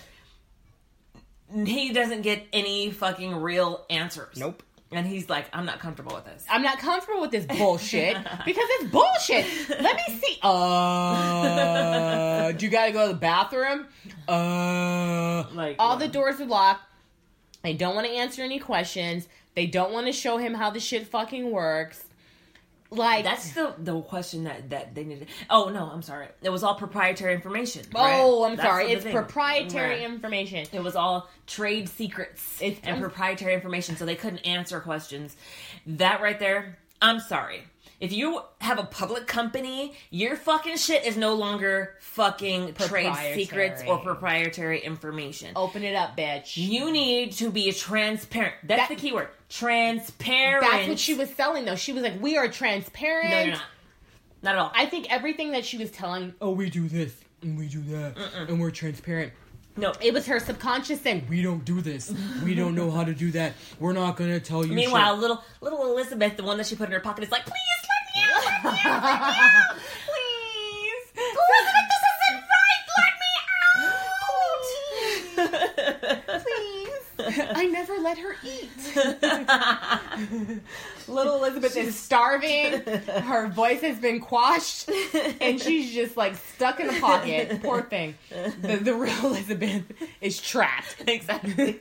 He doesn't get any fucking real answers. Nope. And he's like, I'm not comfortable with this. I'm not comfortable with this bullshit because it's bullshit. Let me see. Do you gotta go to the bathroom? All the doors are locked. They don't want to answer any questions. They don't want to show him how the shit fucking works. Like, that's the question that they needed. Oh no, I'm sorry. It was all proprietary information. Right? Oh, I'm That's sorry. the It's thing. proprietary Right. information. It was all trade secrets and proprietary information, so they couldn't answer questions. That right there, I'm sorry. If you have a public company, your fucking shit is no longer fucking trade secrets or proprietary information. Open it up, bitch. You need to be transparent. That's the key word. Transparent. That's what she was selling, though. She was like, we are transparent. No, you're not. Not at all. I think everything that she was telling, oh, we do this, and we do that, and we're transparent. No. It was her subconscious saying, we don't do this. We don't know how to do that. We're not going to tell you Meanwhile, shit. little Elizabeth, the one that she put in her pocket, is like, please let me out. Let me out. Please. Elizabeth, this isn't right. Let me out. Please. I never let her eat. Little Elizabeth is starving. Her voice has been quashed. And she's just like stuck in a pocket. Poor thing. The real Elizabeth is trapped. Exactly.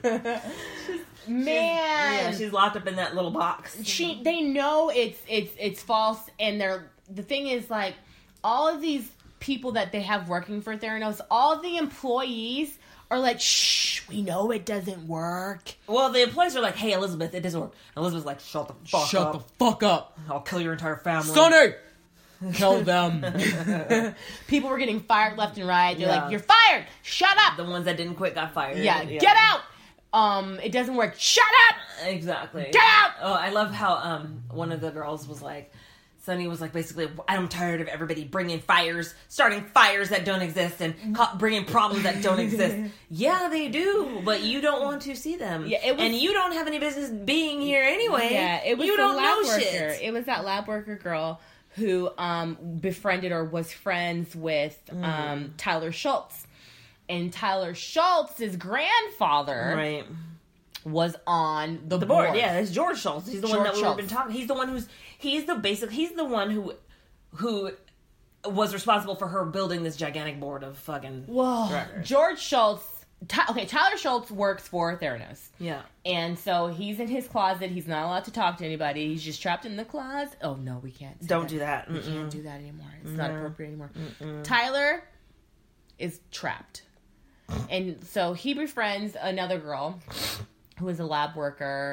Man. She's locked up in that little box. They know it's false, and the thing is, like, all of these people that they have working for Theranos, all the employees are like, shh, we know it doesn't work. Well, the employees are like, hey, Elizabeth, it doesn't work. And Elizabeth's like, shut the fuck up. Shut the fuck up. I'll kill your entire family. Sonny! Kill them. People were getting fired left and right. They're like, you're fired. Shut up. The ones that didn't quit got fired. Yeah, get out. It doesn't work. Shut up. Exactly. Get out. Oh, I love how one of the girls was like, Sonny was like, basically, I'm tired of everybody starting fires that don't exist and bringing problems that don't exist. Yeah, they do, but you don't want to see them. Yeah, and you don't have any business being here anyway. Yeah, it was you the don't lab know worker. shit. It was that lab worker girl who befriended or was friends with Tyler Schultz. And Tyler Schultz's grandfather was on the board. Yeah, it's George Schultz. He's the one that we've been talking. He's the one he's the one who was responsible for her building this gigantic board of fucking directors. George Schultz. Tyler Schultz works for Theranos. Yeah. And so he's in his closet. He's not allowed to talk to anybody. He's just trapped in the closet. Oh, no, we can't. Don't do that. We can't do that anymore. It's not appropriate anymore. Tyler is trapped. And so he befriends another girl who is a lab worker,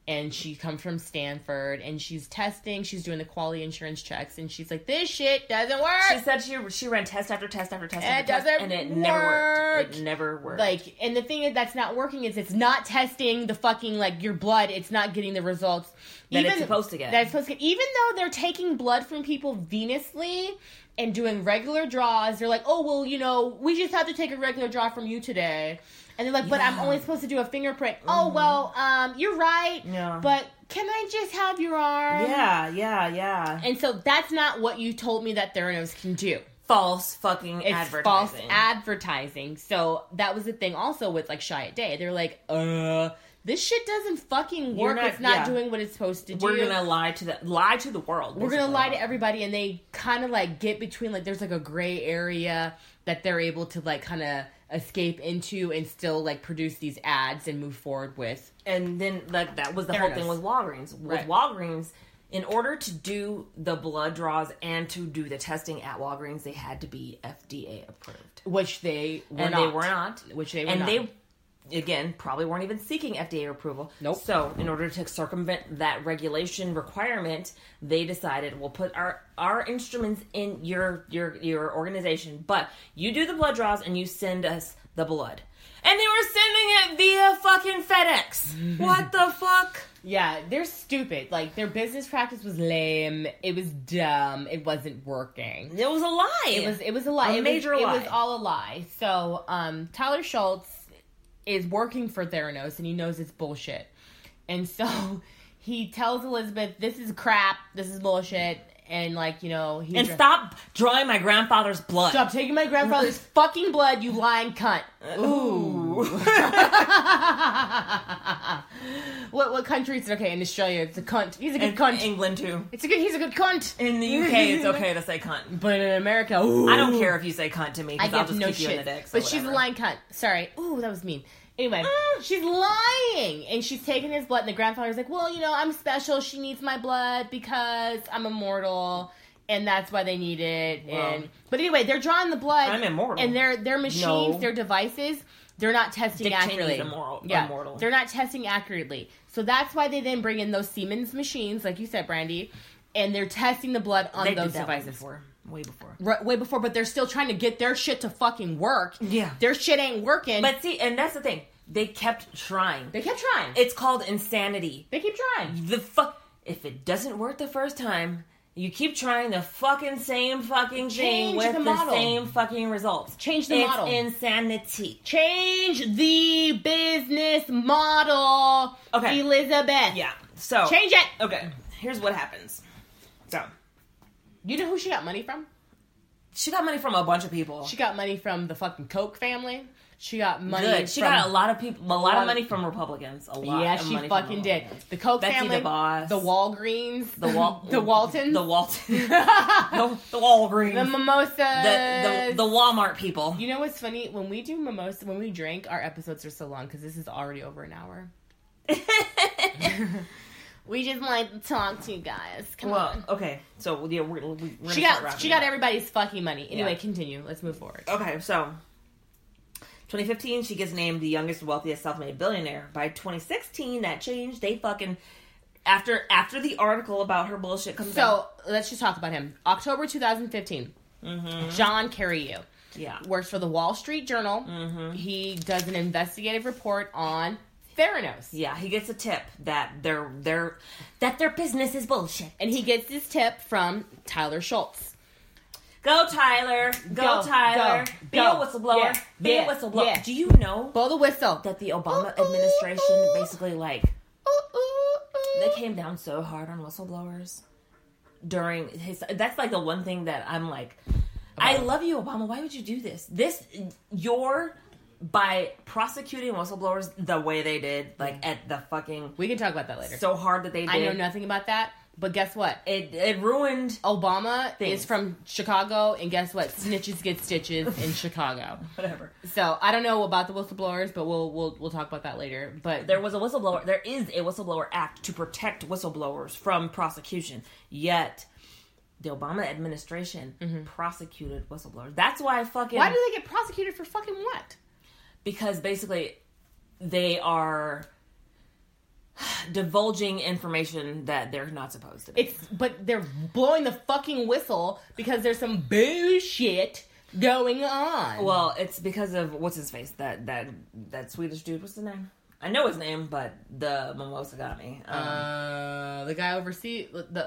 And she comes from Stanford, and she's testing. She's doing the quality insurance checks, and she's like, "This shit doesn't work." She said she ran test after test after test, And after it test, doesn't and it work. never worked. It never worked. Like, and the thing that's not working is it's not testing the fucking, like, your blood. It's not getting the results that it's supposed to get. That it's supposed to get. Even though they're taking blood from people venously and doing regular draws, they're like, "Oh, well, you know, we just have to take a regular draw from you today." And they're like, "But I'm only supposed to do a finger prick." Mm-hmm. Oh, well, you're right. Yeah. But can I just have your arm? Yeah. And so that's not what you told me that Theranos can do. False fucking It's advertising. false advertising. So that was the thing also with, like, Shy It Day. They're like, this shit doesn't fucking work. It's not doing what it's supposed to do. We're gonna lie to the world. We're gonna lie to everybody, and they kind of, like, get between, like, there's, like, a gray area that they're able to, like, kind of escape into and still, like, produce these ads and move forward with. And then, like, that was the whole thing with Walgreens. With Walgreens, in order to do the blood draws and to do the testing at Walgreens, they had to be FDA approved, Which they were not. They were not. Which they were and not. They, again, probably weren't even seeking FDA approval. Nope. So, in order to circumvent that regulation requirement, they decided, we'll put our instruments in your organization, but you do the blood draws and you send us the blood. And they were sending it via fucking FedEx. What the fuck? Yeah, they're stupid. Like, their business practice was lame. It was dumb. It wasn't working. It was a lie. It was a lie. A major lie. It was all a lie. So, Tyler Schultz is working for Theranos, and he knows it's bullshit. And so he tells Elizabeth, "This is crap. This is bullshit." And, like, you know, stop drawing my grandfather's blood. Stop taking my grandfather's fucking blood, you lying cunt. Ooh. What country is it? Okay, in Australia, it's a cunt. He's a good cunt. England too. He's a good cunt. In the UK, it's okay to say cunt. But in America, ooh. I don't care if you say cunt to me, because I'll just keep you in the dick. But she's a lying cunt. Sorry. Ooh, that was mean. Anyway, she's lying, and she's taking his blood, and the grandfather's like, "Well, you know, I'm special. She needs my blood because I'm immortal, and that's why they need it." Well, but anyway, they're drawing the blood. I'm immortal. And their machines, their devices, they're not testing Dick accurately. Cheney's immortal. They're not testing accurately. So that's why they then bring in those Siemens machines, like you said, Brandy, and they're testing the blood on those devices. Way before. Right, way before, but they're still trying to get their shit to fucking work. Yeah. Their shit ain't working. But see, and that's the thing. They kept trying. It's called insanity. They keep trying. If it doesn't work the first time, you keep trying the fucking same fucking thing with the same fucking results. Change the model. It's insanity. Change the business model. Okay. Elizabeth. Yeah. So. Change it. Okay. Here's what happens. So. You know who she got money from? She got money from a bunch of people. She got money from the fucking Koch family. She got money. Good. She got a lot of people. A lot of money from Republicans. A lot. Yeah, of she money fucking did. The Koch Betsy family, DeVos, the Walgreens, the Waltons, the Waltons, the Walgreens, the mimosas, the Walmart people. You know what's funny? When we do mimosa, when we drink, our episodes are so long because this is already over an hour. We just like to talk to you guys. Come on. Okay. So yeah, we're she got everybody's fucking money. Anyway, continue. Let's move forward. Okay, so 2015, she gets named the youngest, wealthiest, self-made billionaire. By 2016, that changed. They fucking after the article about her bullshit comes out. So let's just talk about him. October 2015. John Carreyrou. Yeah. Works for the Wall Street Journal. He does an investigative report on Theranos. Yeah, he gets a tip that their business is bullshit. And he gets this tip from Tyler Schultz. Go, Tyler. Go, Tyler. Be a whistleblower. Be a whistleblower. Yeah. Do you know blow the whistle that the Obama administration basically, like, they came down so hard on whistleblowers during his... That's, like, the one thing that I'm like, I love you, Obama. Why would you do this? By prosecuting whistleblowers the way they did, like, at the fucking... We can talk about that later. So hard that they did. I know nothing about that, but guess what? It ruined... Obama is from Chicago, and guess what? Snitches get stitches in Chicago. Whatever. So, I don't know about the whistleblowers, but we'll talk about that later. But there is a Whistleblower Act to protect whistleblowers from prosecution, yet... The Obama administration prosecuted whistleblowers. That's why fucking... Why do they get prosecuted for fucking what? Because basically, they are divulging information that they're not supposed to be. But they're blowing the fucking whistle because there's some bullshit going on. Well, it's because of what's his face, that Swedish dude. What's his name? I know his name, but the mimosa got me. The guy overseas,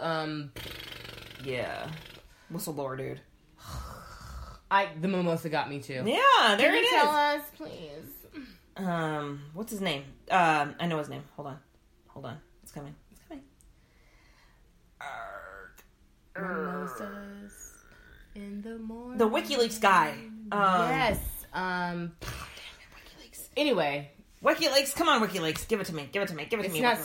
yeah, whistleblower dude. The mimosa got me too. Yeah, there Can it you is. tell us, please? What's his name? I know his name. Hold on. It's coming. Mimosas in the morning. The WikiLeaks guy. Yes. WikiLeaks. Anyway. WikiLeaks, come on, WikiLeaks. Give it to me. It's not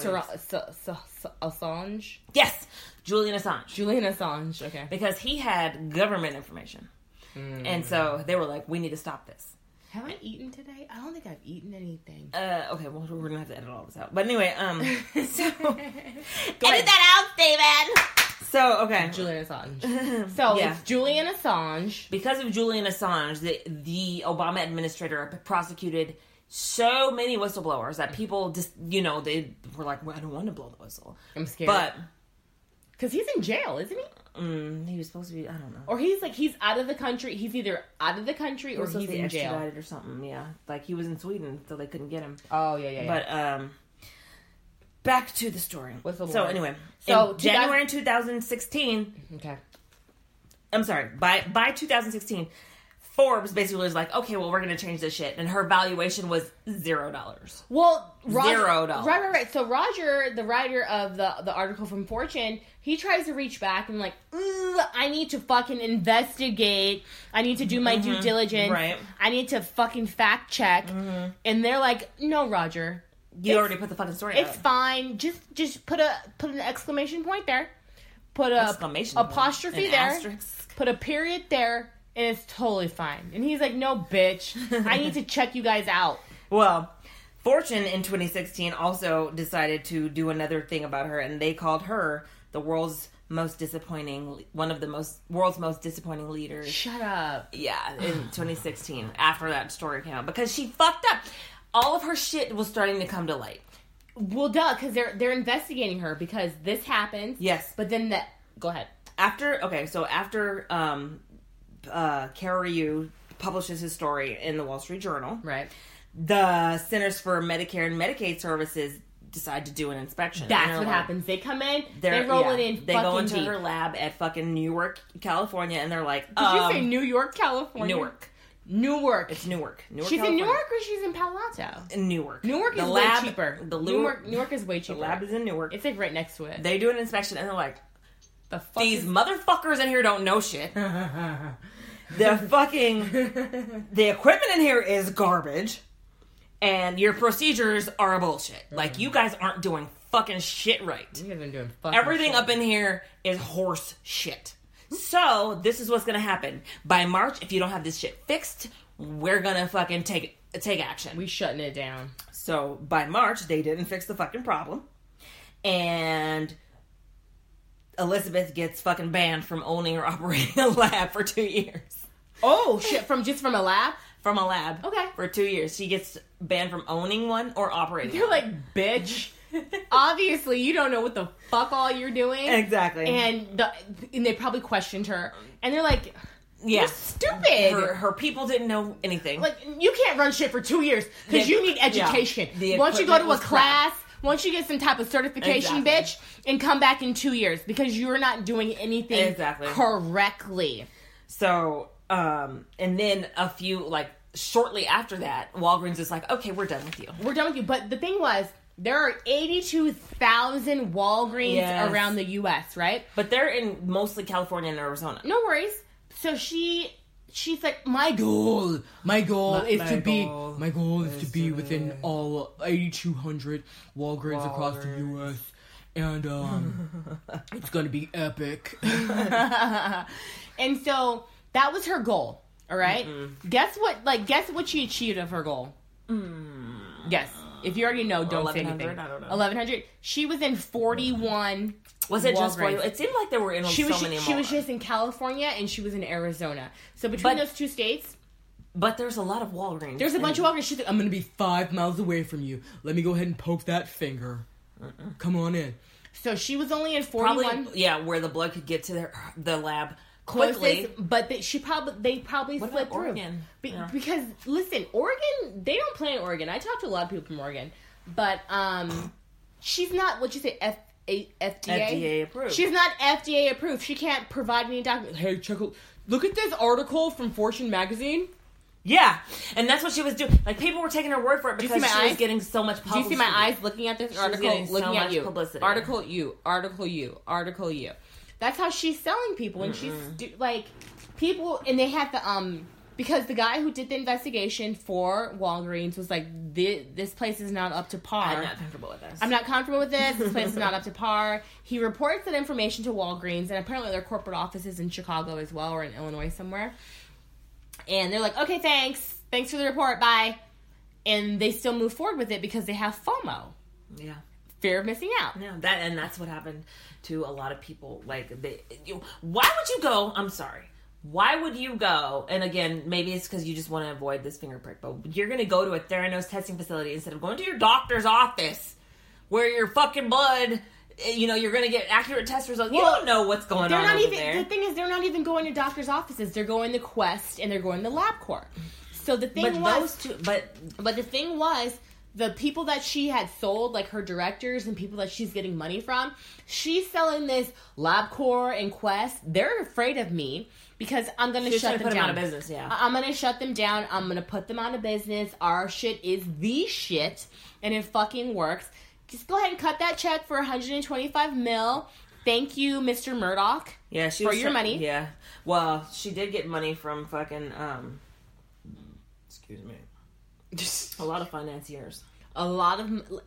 Assange. Yes, Julian Assange. Julian Assange, okay. Because he had government information. And so they were like, we need to stop this. Have I eaten today? I don't think I've eaten anything. Okay, well, we're going to have to edit all this out. But anyway, so... Edit that out, David! So, okay. Julian Assange. So, Yeah. it's Julian Assange. Because of Julian Assange, the Obama administrator prosecuted so many whistleblowers that people just, they were like, well, I don't want to blow the whistle. I'm scared. But... Because he's in jail, isn't he? He was supposed to be, I don't know. Or he's out of the country. He's either out of the country or he's in jail. Extradited or something, yeah. Like, he was in Sweden, so they couldn't get him. Oh, yeah. But, back to the story. Whistleblower. So, anyway. So, in January 2016... Okay. I'm sorry. By 2016... Forbes basically was like, okay, well, we're going to change this shit. And her valuation was $0. Well, Roger, $0. Right. So Roger, the writer of the article from Fortune, he tries to reach back and like, I need to fucking investigate. I need to do my due diligence. Right. I need to fucking fact check. And they're like, no, Roger. You already put the fucking story out. It's fine. Just put an exclamation point there. Put a Exclamation apostrophe an there. asterisk. Put a period there. And it's totally fine. And he's like, no, bitch. I need to check you guys out. Well, Fortune in 2016 also decided to do another thing about her, and they called her the world's most disappointing leaders. Shut up. Yeah, in 2016, after that story came out. Because she fucked up. All of her shit was starting to come to light. Well, duh, because they're investigating her because this happens. Yes. But then go ahead. After Carol Ryu publishes his story in the Wall Street Journal. Right. The Centers for Medicare and Medicaid Services decide to do an inspection. That's what happens. They come in, they roll it in. They fucking go into deep. her lab at fucking Newark, California, and they're like, Did you say New York, California? Newark. It's Newark. She's California. in Newark or she's in Palo Alto? In Newark. Newark is way cheaper. Newark is way cheaper. The lab is in Newark. It's like right next to it. They do an inspection and they're like, the fuck these motherfuckers in here don't know shit. The equipment in here is garbage. And your procedures are a bullshit. Like, you guys aren't doing fucking shit right. You guys been doing fucking Everything shit. up in here is horse shit. So, this is what's gonna happen. By March, if you don't have this shit fixed, we're gonna fucking take action. We shutting it down. So, by March, they didn't fix the fucking problem. And Elizabeth gets fucking banned from owning or operating a lab for 2 years. Oh, shit. From a lab? From a lab. Okay. For 2 years. She gets banned from owning one or operating You're one. like, bitch. Obviously, you don't know what the fuck all you're doing. Exactly. And they probably questioned her. And they're like, yeah. you're stupid. Her people didn't know anything. Like, you can't run shit for 2 years because you need education. Once you go to a class, once you get some type of certification, bitch, and come back in 2 years because you're not doing anything correctly. So, and then shortly after that, Walgreens is like, okay, we're done with you. We're done with you. But the thing was, there are 82,000 Walgreens around the U.S., right? But they're in mostly California and Arizona. No worries. So she's like, my goal is to be within all 8,200 Walgreens across the U.S. And it's gonna be epic. And so that was her goal. All right. Guess what she achieved of her goal. Guess. If you already know, don't say anything. I don't know. 1,100. She was in 41. Was it just Walgreens. 40? It seemed like there were in so many more. She was just in California and she was in Arizona. So between those two states. But there's a lot of Walgreens. There's a bunch of Walgreens. She's like, I'm going to be 5 miles away from you. Let me go ahead and poke that finger. Come on in. So she was only in 41. Probably, yeah, where the blood could get to the lab quickly. But they probably What slid about through. Oregon? Yeah. Because listen, Oregon, they don't play in Oregon. I talked to a lot of people from Oregon, but she's not what you say FDA approved. She's not FDA approved. She can't provide any documents. Hey, look at this article from Fortune magazine. Yeah, and that's what she was doing. Like, people were taking her word for it because she was getting so much publicity. Do you see my eyes looking at this article? Looking at you. Publicity. Article you. That's how she's selling people, and she's like people. And they had the because the guy who did the investigation for Walgreens was like, this place is not up to par. I'm not comfortable with this. I'm not comfortable with this. This place is not up to par. He reports that information to Walgreens, and apparently their corporate offices in Chicago as well, or in Illinois somewhere. And they're like, okay, thanks for the report, bye. And they still move forward with it because they have FOMO. Yeah. Fear of missing out. Yeah, that's what happened to a lot of people. Like, why would you go? I'm sorry. Why would you go? And again, maybe it's because you just want to avoid this finger prick, but you're going to go to a Theranos testing facility instead of going to your doctor's office where your fucking blood, you're going to get accurate test results. You don't know what's going on over there. The thing is, they're not even going to doctor's offices. They're going to Quest and they're going to LabCorp. So the thing but the thing was, the people that she had sold, like her directors and people that she's getting money from, she's selling this LabCorp and Quest. They're afraid of me because I'm going to shut them down. Out of business, yeah. I'm going to shut them down. I'm going to put them out of business. Our shit is the shit, and it fucking works. Just go ahead and cut that check for $125 million. Thank you, Mr. Murdoch. Yeah, for your money. Yeah. Well, she did get money from fucking excuse me. A lot of financiers. A lot.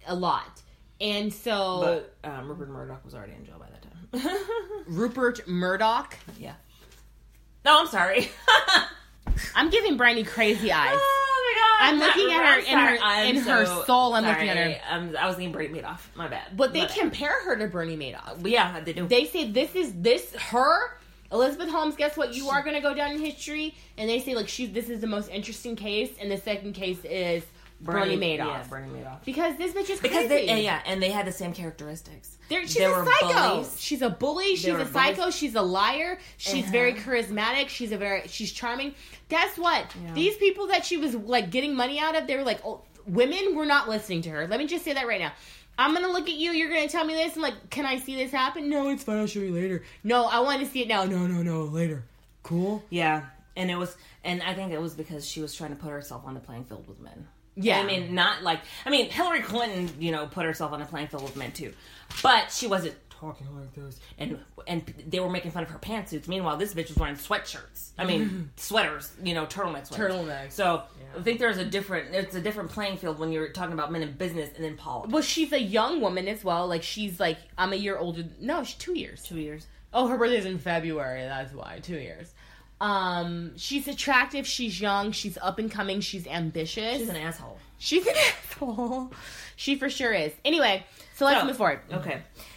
And so... But Rupert Murdoch was already in jail by that time. Rupert Murdoch? Yeah. No, I'm sorry. I'm giving Brandy crazy eyes. Oh my god! I'm looking at her in her soul. I'm looking at her. I was thinking Bernie Madoff. My bad. But they compare her to Bernie Madoff. Yeah, they do. They say her... Elizabeth Holmes, guess what? You are going to go down in history. And they say, like, this is the most interesting case. And the second case is Bernie Madoff. Yeah, Bernie Madoff. Because this bitch is crazy. And they had the same characteristics. She's a psycho. Bullies. She's a bully. She's a psycho. She's a liar. She's very charismatic. She's charming. Guess what? Yeah. These people that she was, like, getting money out of, they were like, women were not listening to her. Let me just say that right now. I'm going to look at you, you're going to tell me this, and like, can I see this happen? No, it's fine, I'll show you later. No, I want to see it now. No, later. Cool? Yeah, and I think it was because she was trying to put herself on the playing field with men. Yeah. I mean, Hillary Clinton, put herself on the playing field with men too. But she wasn't talking like this. And they were making fun of her pantsuits. Meanwhile, this bitch was wearing sweatshirts. I mean, sweaters, turtleneck sweaters. Turtlenecks. So, yeah. I think it's a different playing field when you're talking about men in business and then politics. Well, she's a young woman as well. Like, she's like, I'm a year older. No, she's 2 years. 2 years. Oh, her birthday's in February. That's why. 2 years. She's attractive. She's young. She's up and coming. She's ambitious. She's an asshole. She's an asshole. She for sure is. Anyway, so let's move forward. Okay.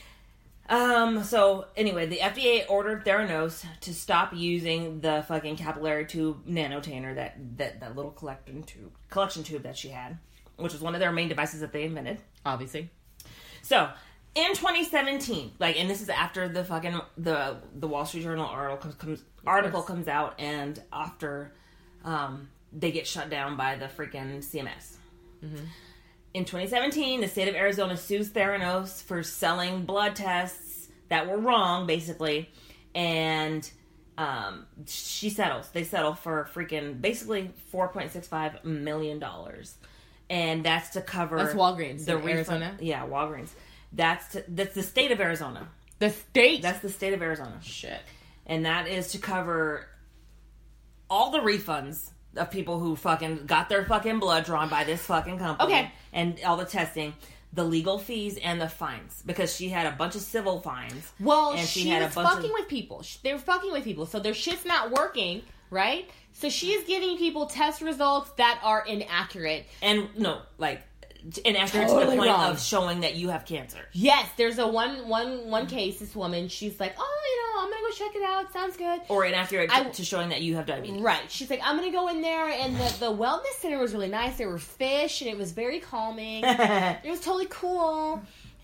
So anyway, the FDA ordered Theranos to stop using the fucking capillary tube nanotainer, that little collection tube that she had, which was one of their main devices that they invented. Obviously. So, in 2017, and this is after the fucking, the Wall Street Journal article comes out, and after, they get shut down by the freaking CMS. Mm-hmm. In 2017, the state of Arizona sues Theranos for selling blood tests that were wrong, basically, and she settles. They settle for freaking basically $4.65 million, and that's to cover. That's Walgreens. The Arizona. Yeah, Walgreens. That's the state of Arizona. The state. That's the state of Arizona. Shit. And that is to cover all the refunds of people who fucking got their fucking blood drawn by this fucking company. Okay. And all the testing, the legal fees, and the fines. Because she had a bunch of civil fines. Well, and she was fucking with people. They were fucking with people. So their shit's not working, right? So she is giving people test results that are inaccurate. And, inaccurate to the point of showing that you have cancer. Yes, there's a one case, this woman, she's like, I'm gonna go check it out, sounds good. Or inaccurate to showing that you have diabetes. Right. She's like, I'm gonna go in there, and the wellness center was really nice. There were fish, and it was very calming. It was totally cool.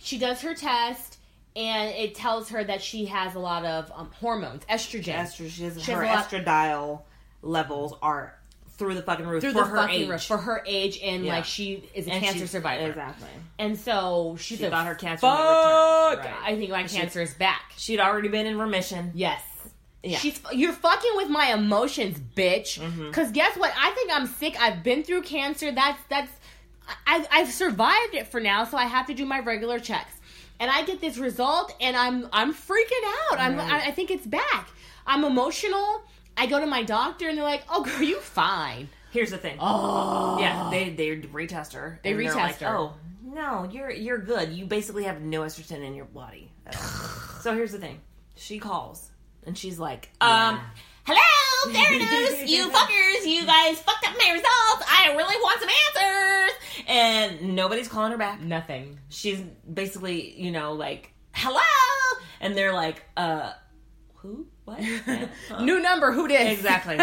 she does her test, and it tells her that she has a lot of hormones, estrogen. Her estradiol levels are through the fucking roof for her age, and like she is a cancer survivor. Exactly. And so she got her cancer. Fuck! Right. I think my cancer is back. She'd already been in remission. Yes. Yeah. You're fucking with my emotions, bitch. Because guess what? I think I'm sick. I've been through cancer. I've survived it for now, so I have to do my regular checks. And I get this result, and I'm freaking out. I think it's back. I'm emotional. I go to my doctor, and they're like, "Oh, girl, you fine." Here's the thing. Oh, yeah, they retest her. They retest her. Oh no, you're good. You basically have no estrogen in your body at all. So here's the thing. She calls, and she's like, "Hello, Theranos, you fuckers, you guys fucked up my results. I really want some answers." And nobody's calling her back. Nothing. She's basically, like, "Hello," and they're like, "Who? What? Yeah. New number, who dis?" Exactly.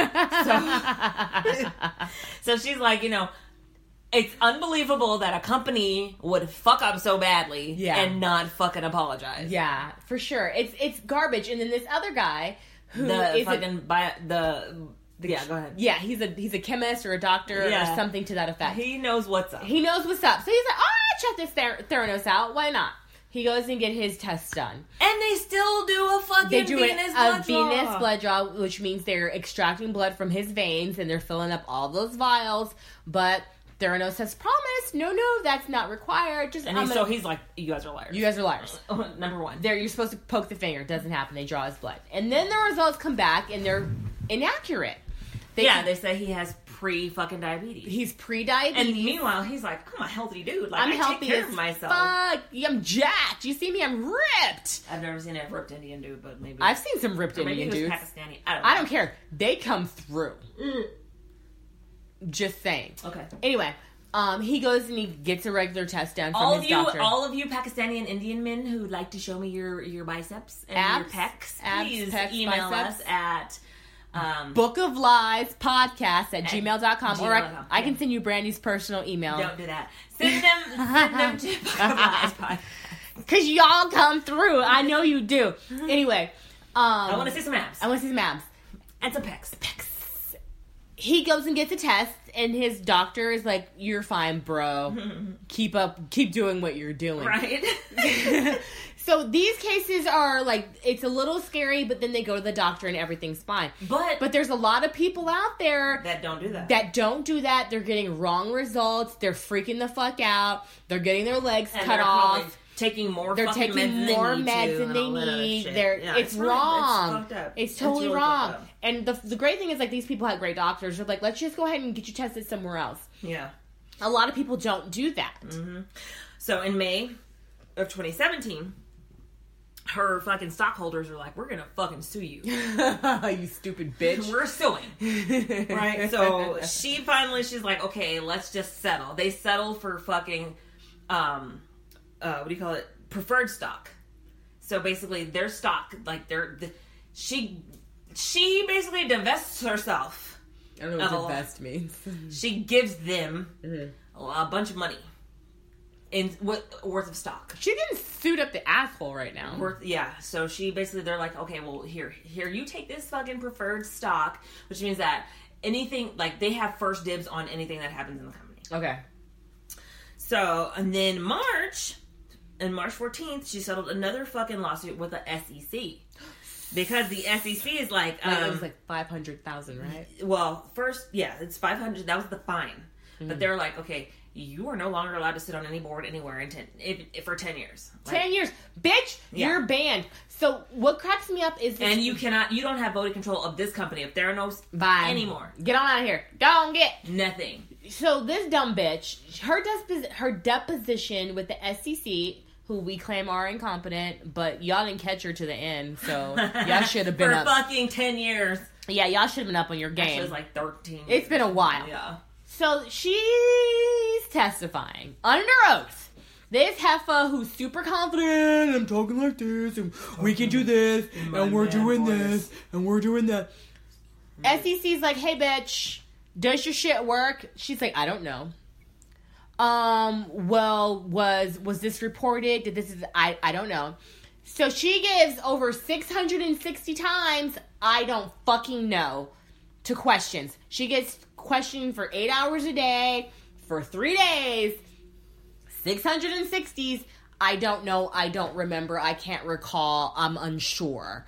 So she's like, it's unbelievable that a company would fuck up so badly and not fucking apologize. Yeah, for sure. It's garbage. And then this other guy who go ahead. Yeah, he's a chemist or a doctor or something to that effect. He knows what's up. So he's like, check this Theranos out. Why not? He goes and get his tests done. And they still do a fucking venous blood draw, which means they're extracting blood from his veins and they're filling up all those vials. But Theranos has promised, no, that's not required. So he's like, you guys are liars. You guys are liars. Number one. You're supposed to poke the finger. It doesn't happen. They draw his blood. And then the results come back and they're inaccurate. They say he has pre-fucking diabetes. He's pre-diabetes. And meanwhile, he's like, I'm a healthy dude. Like, I'm healthy take care of myself. Fuck. I'm jacked. You see me? I'm ripped. I've never seen a ripped Indian dude, but maybe. I've seen some ripped Indian dudes. Pakistani. I don't care. They come through. Just saying. Okay. Anyway, he goes and he gets a regular test done from his doctor. All of you Pakistani and Indian men who would like to show me your biceps and your pecs, please email us at bookofliespodcast@gmail.com or I can send you Brandy's personal email. Don't do that. Send them to Book of Lies Podcast. Because y'all come through. I know you do. Anyway. I want to see some abs. And some pecs. He goes and gets a test, and his doctor is like, "You're fine, bro. Keep doing what you're doing." Right. So these cases are like, it's a little scary, but then they go to the doctor and everything's fine. But there's a lot of people out there that don't do that. They're getting wrong results. They're freaking the fuck out. They're getting their legs cut off. Taking more meds than they need. It's wrong. It's totally wrong. And the great thing is, like, these people have great doctors. They're like, let's just go ahead and get you tested somewhere else. Yeah. A lot of people don't do that. Mm-hmm. So in May of 2017, her fucking stockholders are like, we're gonna fucking sue you. You stupid bitch. We're suing. Right? So she's like, okay, let's just settle. They settled for fucking, preferred stock. So basically their stock, like she basically divests herself. I don't know what divest means. She gives them a bunch of money worth of stock. She didn't suit up the asshole right now. So she basically, they're like, okay, well, here, you take this fucking preferred stock, which means that anything, like, they have first dibs on anything that happens in the company. Okay. So, and then March 14th, she settled another fucking lawsuit with the SEC. Because the SEC is like... it was like $500,000, right? Well, first, it's $500,000. That was the fine. Mm-hmm. But they're like, okay, you are no longer allowed to sit on any board anywhere for 10 years. 10 years. Bitch, you're banned. So what cracks me up is... And you don't have voting control of this company, of Theranos, anymore. Get on out of here. Don't get... Nothing. So this dumb bitch, her deposition with the SEC... who we claim are incompetent, but y'all didn't catch her to the end, so y'all should have been up. For fucking 10 years. Yeah, y'all should have been up on your game. Actually, it was like 13 It's been a while. Yeah. So she's testifying under oath. This heifer who's super confident, I'm talking like this, and we can do this, and we're doing this, and we're doing that. SEC's like, hey, bitch, does your shit work? She's like, I don't know. Well, was this reported? Did this is I don't know. So she gives over 660 times, I don't fucking know, to questions. She gets questioned for 8 hours a day, for 3 days, 660s, I don't know, I don't remember, I can't recall, I'm unsure.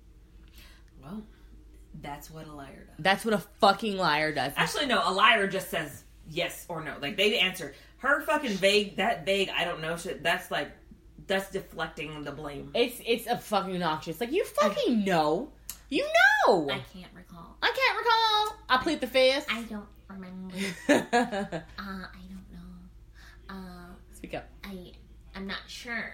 Well, that's what a liar does. That's what a fucking liar does. Actually, no, a liar just says yes or no. Like, they answer. Her fucking vague, I don't know shit, that's deflecting the blame. It's a fucking obnoxious. Like, you fucking know. You know. I can't recall. I can't recall. I plead the fifth. I don't remember. I don't know. Speak up. I'm not sure.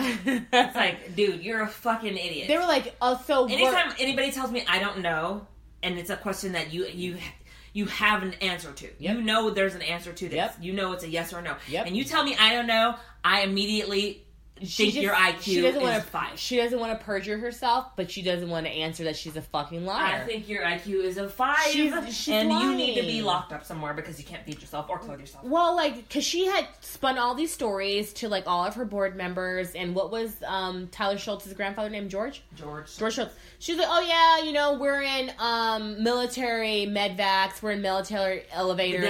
It's like, dude, you're a fucking idiot. They were like, oh, so anytime anybody tells me I don't know, and it's a question that you have an answer to. Yep. You know there's an answer to this. Yep. You know it's a yes or no. Yep. And you tell me I don't know, I immediately think your IQ is 5. She doesn't want to perjure herself, but she doesn't want to answer that she's a fucking liar. I think your IQ is a 5. She's and lying. You need to be locked up somewhere because you can't feed yourself or clothe yourself. Well, like, because she had spun all these stories to, like, all of her board members, and what was Tyler Schultz's grandfather named George Schultz. She's like, oh yeah, you know, we're in military medvacs, we're in military elevators.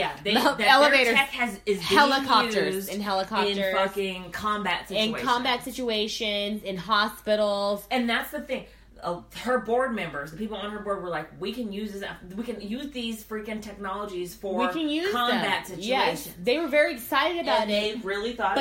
Elevators. Their tech is helicopters in helicopters. In fucking combat situations. In combat situations, in hospitals. And that's the thing. Her board members, the people on her board, were like, we can use these freaking technologies for combat situations. Yes, they were very excited about and it. They really thought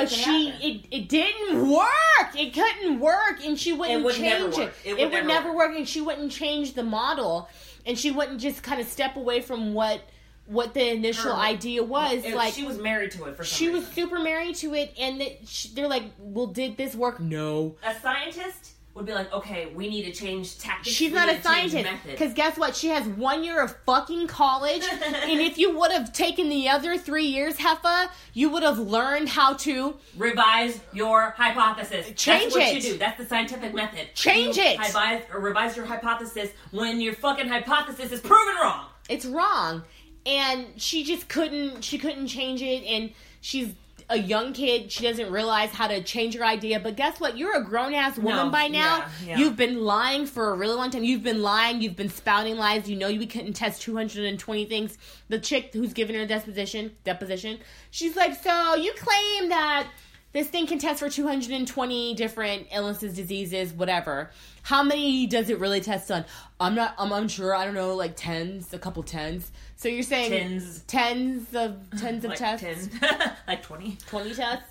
it didn't work. It couldn't work, and she wouldn't change it. It would never work, and she wouldn't change the model, and she wouldn't just kind of step away from what the initial idea was. Like, she was married to it for some reason. She was super married to it, and they're like, well, did this work? No. A scientist would be like, okay, we need to change tactics. She's not a scientist. Because guess what? She has 1 year of fucking college. And if you would have taken the other 3 years, Heffa, you would have learned how to revise your hypothesis. Change That's what you do. That's the scientific method. Change it. Revise your hypothesis when your fucking hypothesis is proven wrong. It's wrong. And she just couldn't change it. And she's a young kid. She doesn't realize how to change her idea. But guess what? You're a grown-ass woman by now. Yeah. You've been lying for a really long time. You've been lying. You've been spouting lies. You know you couldn't test 220 things. The chick who's giving her deposition, she's like, so you claim that this thing can test for 220 different illnesses, diseases, whatever. How many does it really test on? I'm unsure. I don't know, like a couple tens. So you're saying tens of like tests? 10. Like 20. 20 tests?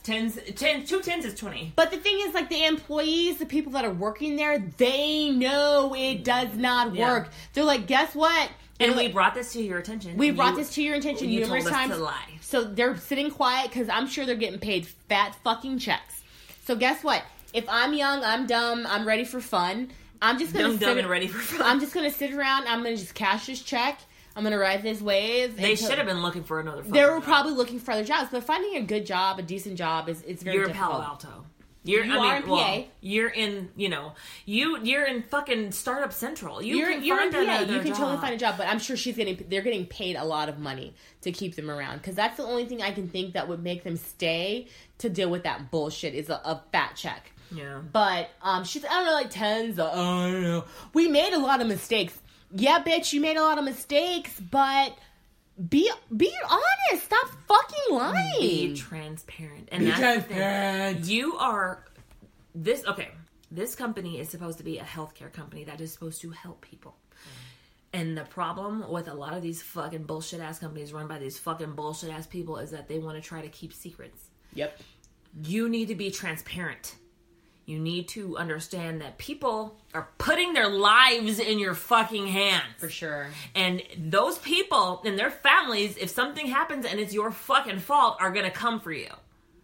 2 tens is 20. But the thing is, like, the employees, the people that are working there, they know it does not work. They're like, guess what? And we brought this to your attention. We brought this to your attention numerous times. To lie. So they're sitting quiet because I'm sure they're getting paid fat fucking checks. So guess what? If I'm young, I'm dumb, I'm ready for fun. I'm just gonna ready for fun. I'm just gonna sit around. I'm gonna just cash this check. I'm gonna ride this wave. They should have been looking for another. They were probably looking for other jobs, but finding a good job, a decent job, it's very difficult. You're Palo Alto. You're in PA. You're in, you're in fucking Startup Central. You're in PA. You can totally find a job, but I'm sure they're getting paid a lot of money to keep them around. Because that's the only thing I can think that would make them stay to deal with that bullshit is a fat check. Yeah. But she's, I don't know, like tens. I don't know. We made a lot of mistakes. Yeah, bitch, you made a lot of mistakes, but be honest. Stop fucking lying. Be transparent. And be transparent. You are this. Okay, this company is supposed to be a healthcare company that is supposed to help people. And the problem with a lot of these fucking bullshit ass companies run by these fucking bullshit ass people is that they want to try to keep secrets. Yep. You need to be transparent. You need to understand that people are putting their lives in your fucking hands. For sure. And those people and their families, if something happens and it's your fucking fault, are going to come for you.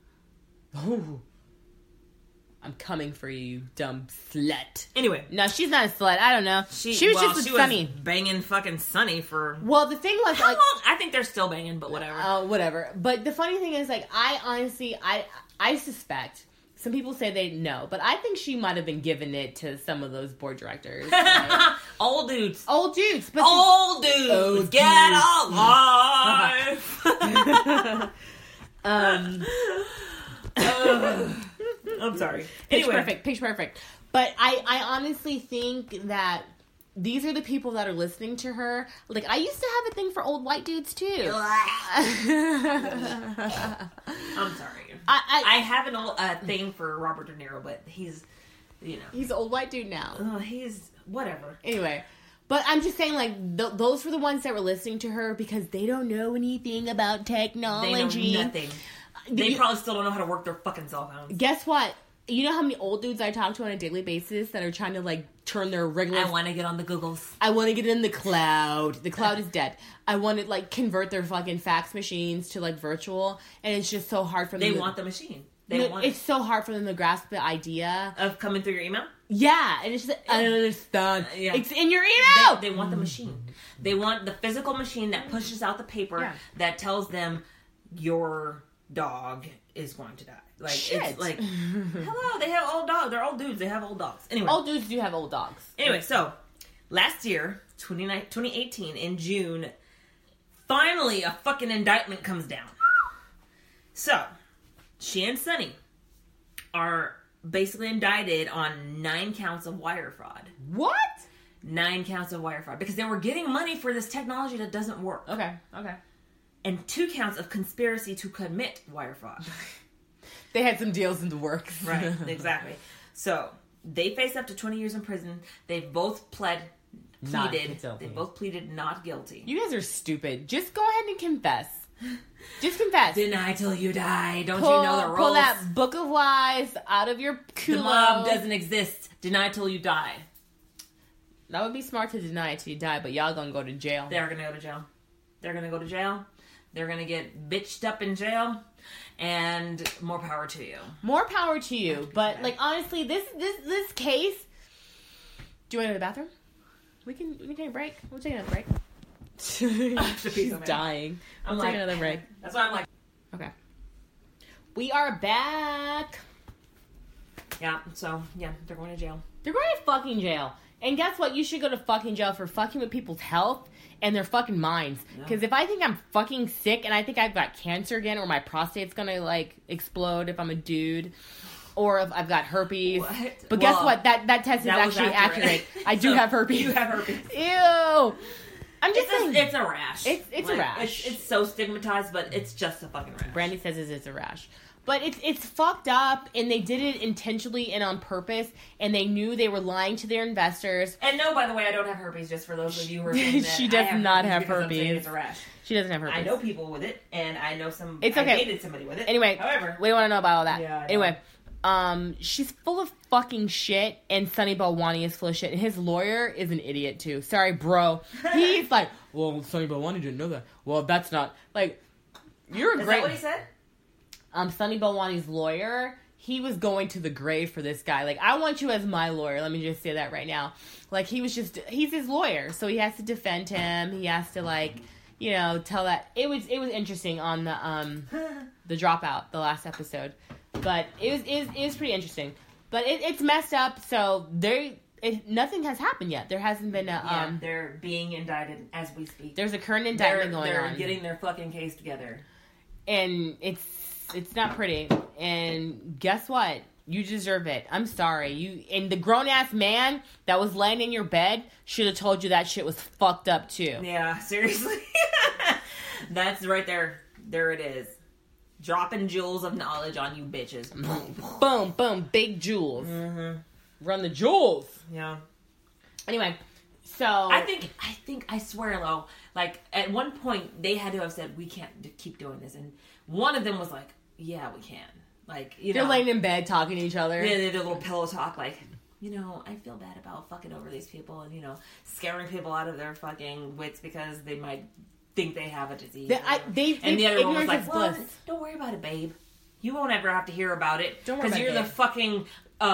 Oh. I'm coming for you, you dumb slut. Anyway. No, she's not a slut. I don't know. She was just with Sunny. Banging fucking Sunny for... Well, the thing was... How long? I think they're still banging, but whatever. Whatever. But the funny thing is, like, I honestly, I suspect... Some people say they know, but I think she might have been giving it to some of those board directors. Right? Old dudes. But old dudes. Get alive. I'm sorry. Pitch perfect. But I honestly think that these are the people that are listening to her. Like, I used to have a thing for old white dudes, too. I'm sorry. I have an old thing for Robert De Niro, but he's, you know. He's an old white dude now. He's, whatever. Anyway. But I'm just saying, like, those were the ones that were listening to her because they don't know anything about technology. They know nothing. They probably still don't know how to work their fucking cell phones. Guess what? You know how many old dudes I talk to on a daily basis that are trying to, like, turn their regular... I want to get on the Googles. I want to get in the cloud. The cloud is dead. I want to, like, convert their fucking fax machines to, like, virtual. And it's just so hard for them They want the machine. They want it's so hard for them to grasp the idea. Of coming through your email? Yeah. And it's just, I don't understand. Yeah. It's in your email! They want the machine. They want the physical machine that pushes out the paper that tells them your dog is going to die. Like, Shit. It's like, hello, they have old dogs. They're old dudes. They have old dogs. Anyway. Old dudes do have old dogs. Anyway, so, last year, 2018, in June, finally a fucking indictment comes down. So, she and Sonny are basically indicted on 9 counts of wire fraud. What? 9 counts of wire fraud. Because they were getting money for this technology that doesn't work. Okay. And 2 counts of conspiracy to commit wire fraud. They had some deals in the works. Right, exactly. So, they face up to 20 years in prison. They've both pleaded not guilty. You guys are stupid. Just go ahead and confess. Just confess. Deny till you die. Don't you know the rules? Pull that book of lies out of your culo. The mob doesn't exist. Deny till you die. That would be smart to deny it till you die, but y'all gonna go to jail. They're gonna go to jail. They're gonna go to jail. They're gonna get bitched up in jail. And more power to you. More power to you. But, like, honestly, this case... Do you want to go to the bathroom? We can take a break. We'll take another break. She's dying. I'm taking another break. That's why I'm like... Okay. We are back. Yeah, so, yeah, they're going to jail. They're going to fucking jail. And guess what? You should go to fucking jail for fucking with people's health and their fucking minds. Because if I think I'm fucking sick and I think I've got cancer again or my prostate's gonna, like, explode if I'm a dude... Or if I've got herpes. What? But guess what? That test is actually accurate. I do have herpes. You have herpes. Ew. I'm just saying. It's a rash. It's a rash. It's so stigmatized, but it's just a fucking rash. Brandy says it's a rash. But it's fucked up, and they did it intentionally and on purpose, and they knew they were lying to their investors. And no, by the way, I don't have herpes, just for those of you who are saying that she does not have herpes. herpes. It's a rash. She doesn't have herpes. I know people with it, and I know some... It's okay. I dated somebody with it. Anyway, however... we don't want to know about all that. Yeah, anyway, she's full of fucking shit, and Sonny Balwani is full of shit, and his lawyer is an idiot, too. Sorry, bro. He's like, well, Sonny Balwani didn't know that. Well, that's not... Like, you're a Is great... that what he said? Sonny Balwani's lawyer, he was going to the grave for this guy. Like, I want you as my lawyer. Let me just say that right now. Like, he's his lawyer, so he has to defend him. He has to, like, you know, tell that. It was interesting on the Dropout, the last episode. But it was pretty interesting. But it's messed up, so nothing has happened yet. There hasn't been a... they're being indicted as we speak. There's a current indictment going on. They're getting their fucking case together. And it's not pretty. And guess what? You deserve it. I'm sorry. And the grown-ass man that was laying in your bed should have told you that shit was fucked up, too. Yeah, seriously. That's right there. There it is. Dropping jewels of knowledge on you bitches. Boom, boom. Big jewels. Mm-hmm. Run the jewels. Yeah. Anyway, so... I swear, though, like, at one point, they had to have said, we can't keep doing this. And one of them was like, yeah, we can. Like, you know. They're laying in bed talking to each other. Yeah, they did a little pillow talk, like, you know, I feel bad about fucking over these people and, you know, scaring people out of their fucking wits because they might think they have a disease. And the other one was like, well, don't worry about it, babe. You won't ever have to hear about it. Don't worry about it, because you're the fucking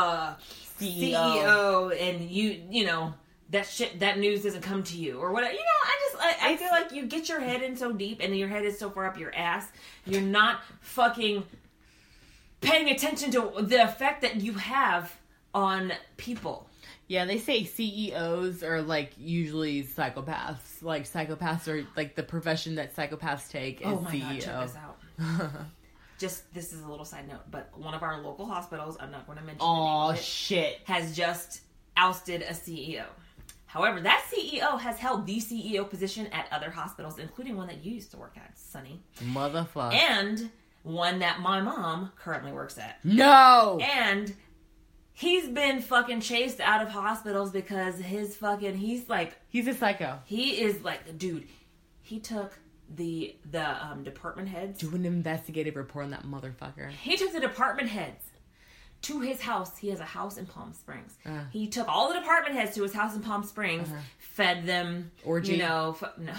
CEO and you know, that news doesn't come to you or whatever. You know, I feel like you get your head in so deep and your head is so far up your ass, you're not fucking paying attention to the effect that you have on people. Yeah, they say CEOs are, like, usually psychopaths. Like, psychopaths are, like, the profession that psychopaths take is CEO. God, check this out. just this is a little side note, but one of our local hospitals, I'm not going to mention the Oh name of it, shit. has just ousted a CEO. However, that CEO has held the CEO position at other hospitals, including one that you used to work at, Sunny, Motherfucker. and one that my mom currently works at. No. And he's been fucking chased out of hospitals because he's He's a psycho. he is like, dude, he took the department heads. Do an investigative report on that motherfucker. He took the department heads to his house. He has a house in Palm Springs. He took all the department heads to his house in Palm Springs, fed them, Orgy? no.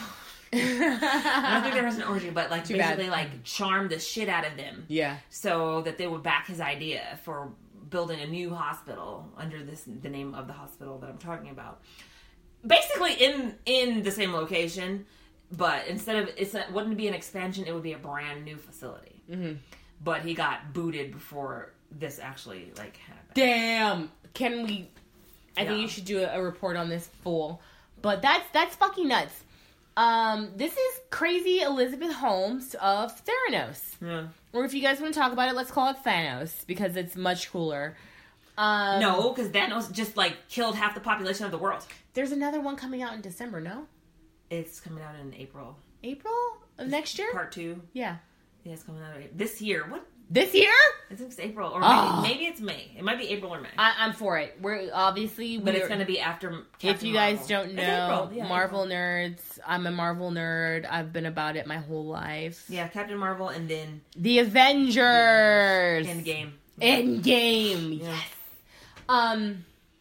I don't think there was an orgy, but like Too basically bad. like charmed the shit out of them. Yeah. So that they would back his idea for building a new hospital under the name of the hospital that I'm talking about. Basically in the same location, but instead of it wouldn't be an expansion, it would be a brand new facility. Mm-hmm. But he got booted before this actually like happened. Damn. Can we? I think you should do a report on this fool. But that's fucking nuts. This is crazy Elizabeth Holmes of Theranos. Yeah. Or if you guys want to talk about it, let's call it Thanos because it's much cooler. No, because Thanos just like killed half the population of the world. There's another one coming out in December. No, It's coming out in April. April of next year. Part 2. Yeah, Yeah, it's coming out this year. What? this year. I think it's April or maybe it's May. It might be April or May. I'm for it. We're obviously, But it's going to be after Captain If you guys Marvel. don't It's know, April. Yeah, Marvel April. nerds, I'm a Marvel nerd. I've been about it my whole life. Yeah, Captain Marvel and then The Avengers. Endgame. Endgame. Yeah. Yes.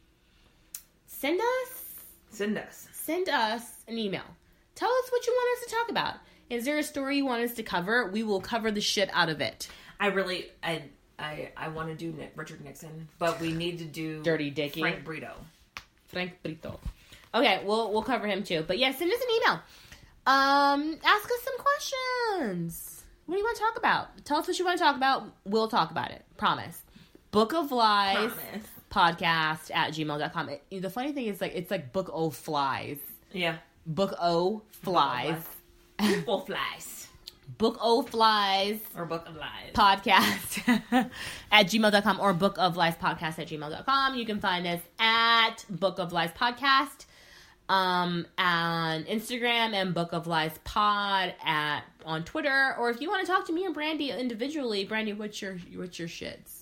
Send us an email. Tell us what you want us to talk about. Is there a story you want us to cover? We will cover the shit out of it. I want to do Richard Nixon, but we need to do Dirty Dickie. Frank Brito. Frank Brito. Okay, we'll cover him too. But yeah, send us an email. Ask us some questions. What do you want to talk about? Tell us what you want to talk about. We'll talk about it. Promise. Book of Lies Promise. podcast at gmail.com. The funny thing is it's like Book O Flies. Yeah. Book O Flies. Full flies. Book O Flies Or Book of Lies. podcast at gmail.com or Book of Lies podcast at gmail.com. You can find us at Book of Lies podcast on Instagram and Book of Lies pod on Twitter. Or if you want to talk to me and Brandy individually, Brandy, what's your shits?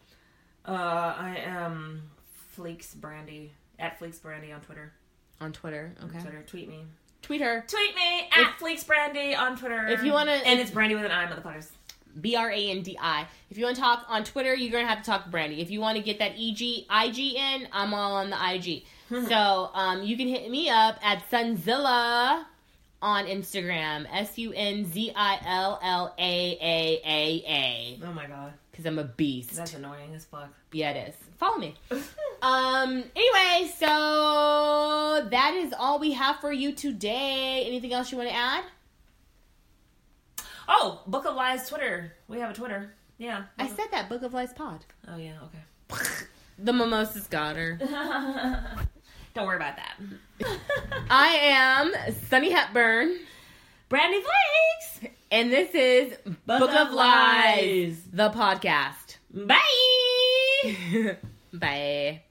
I am Fleeks Brandy. At Fleeks Brandy on Twitter. On Twitter, okay. On Twitter. Tweet me. Tweet her. Tweet me at Fleeks Brandy on Twitter. If you wanna- And it's Brandy with an I, motherfuckers. BRANDI. If you want to talk on Twitter, you're going to have to talk to Brandy. If you want to get that IG in, I'm all on the IG. So you can hit me up at Sunzilla on Instagram. SUNZILLAAAA. Oh my god. Because I'm a beast. That's annoying as fuck. Yeah, it is. Follow me. Anyway, so that is all we have for you today. Anything else you want to add? Oh, Book of Lies Twitter. We have a Twitter. Yeah. I said that. Book of Lies pod. Oh yeah, okay. The mimosas got her. Don't worry about that. I am Sunny Hepburn. Brandy Flakes! And this is Book of Lies, the podcast. Bye! Bye.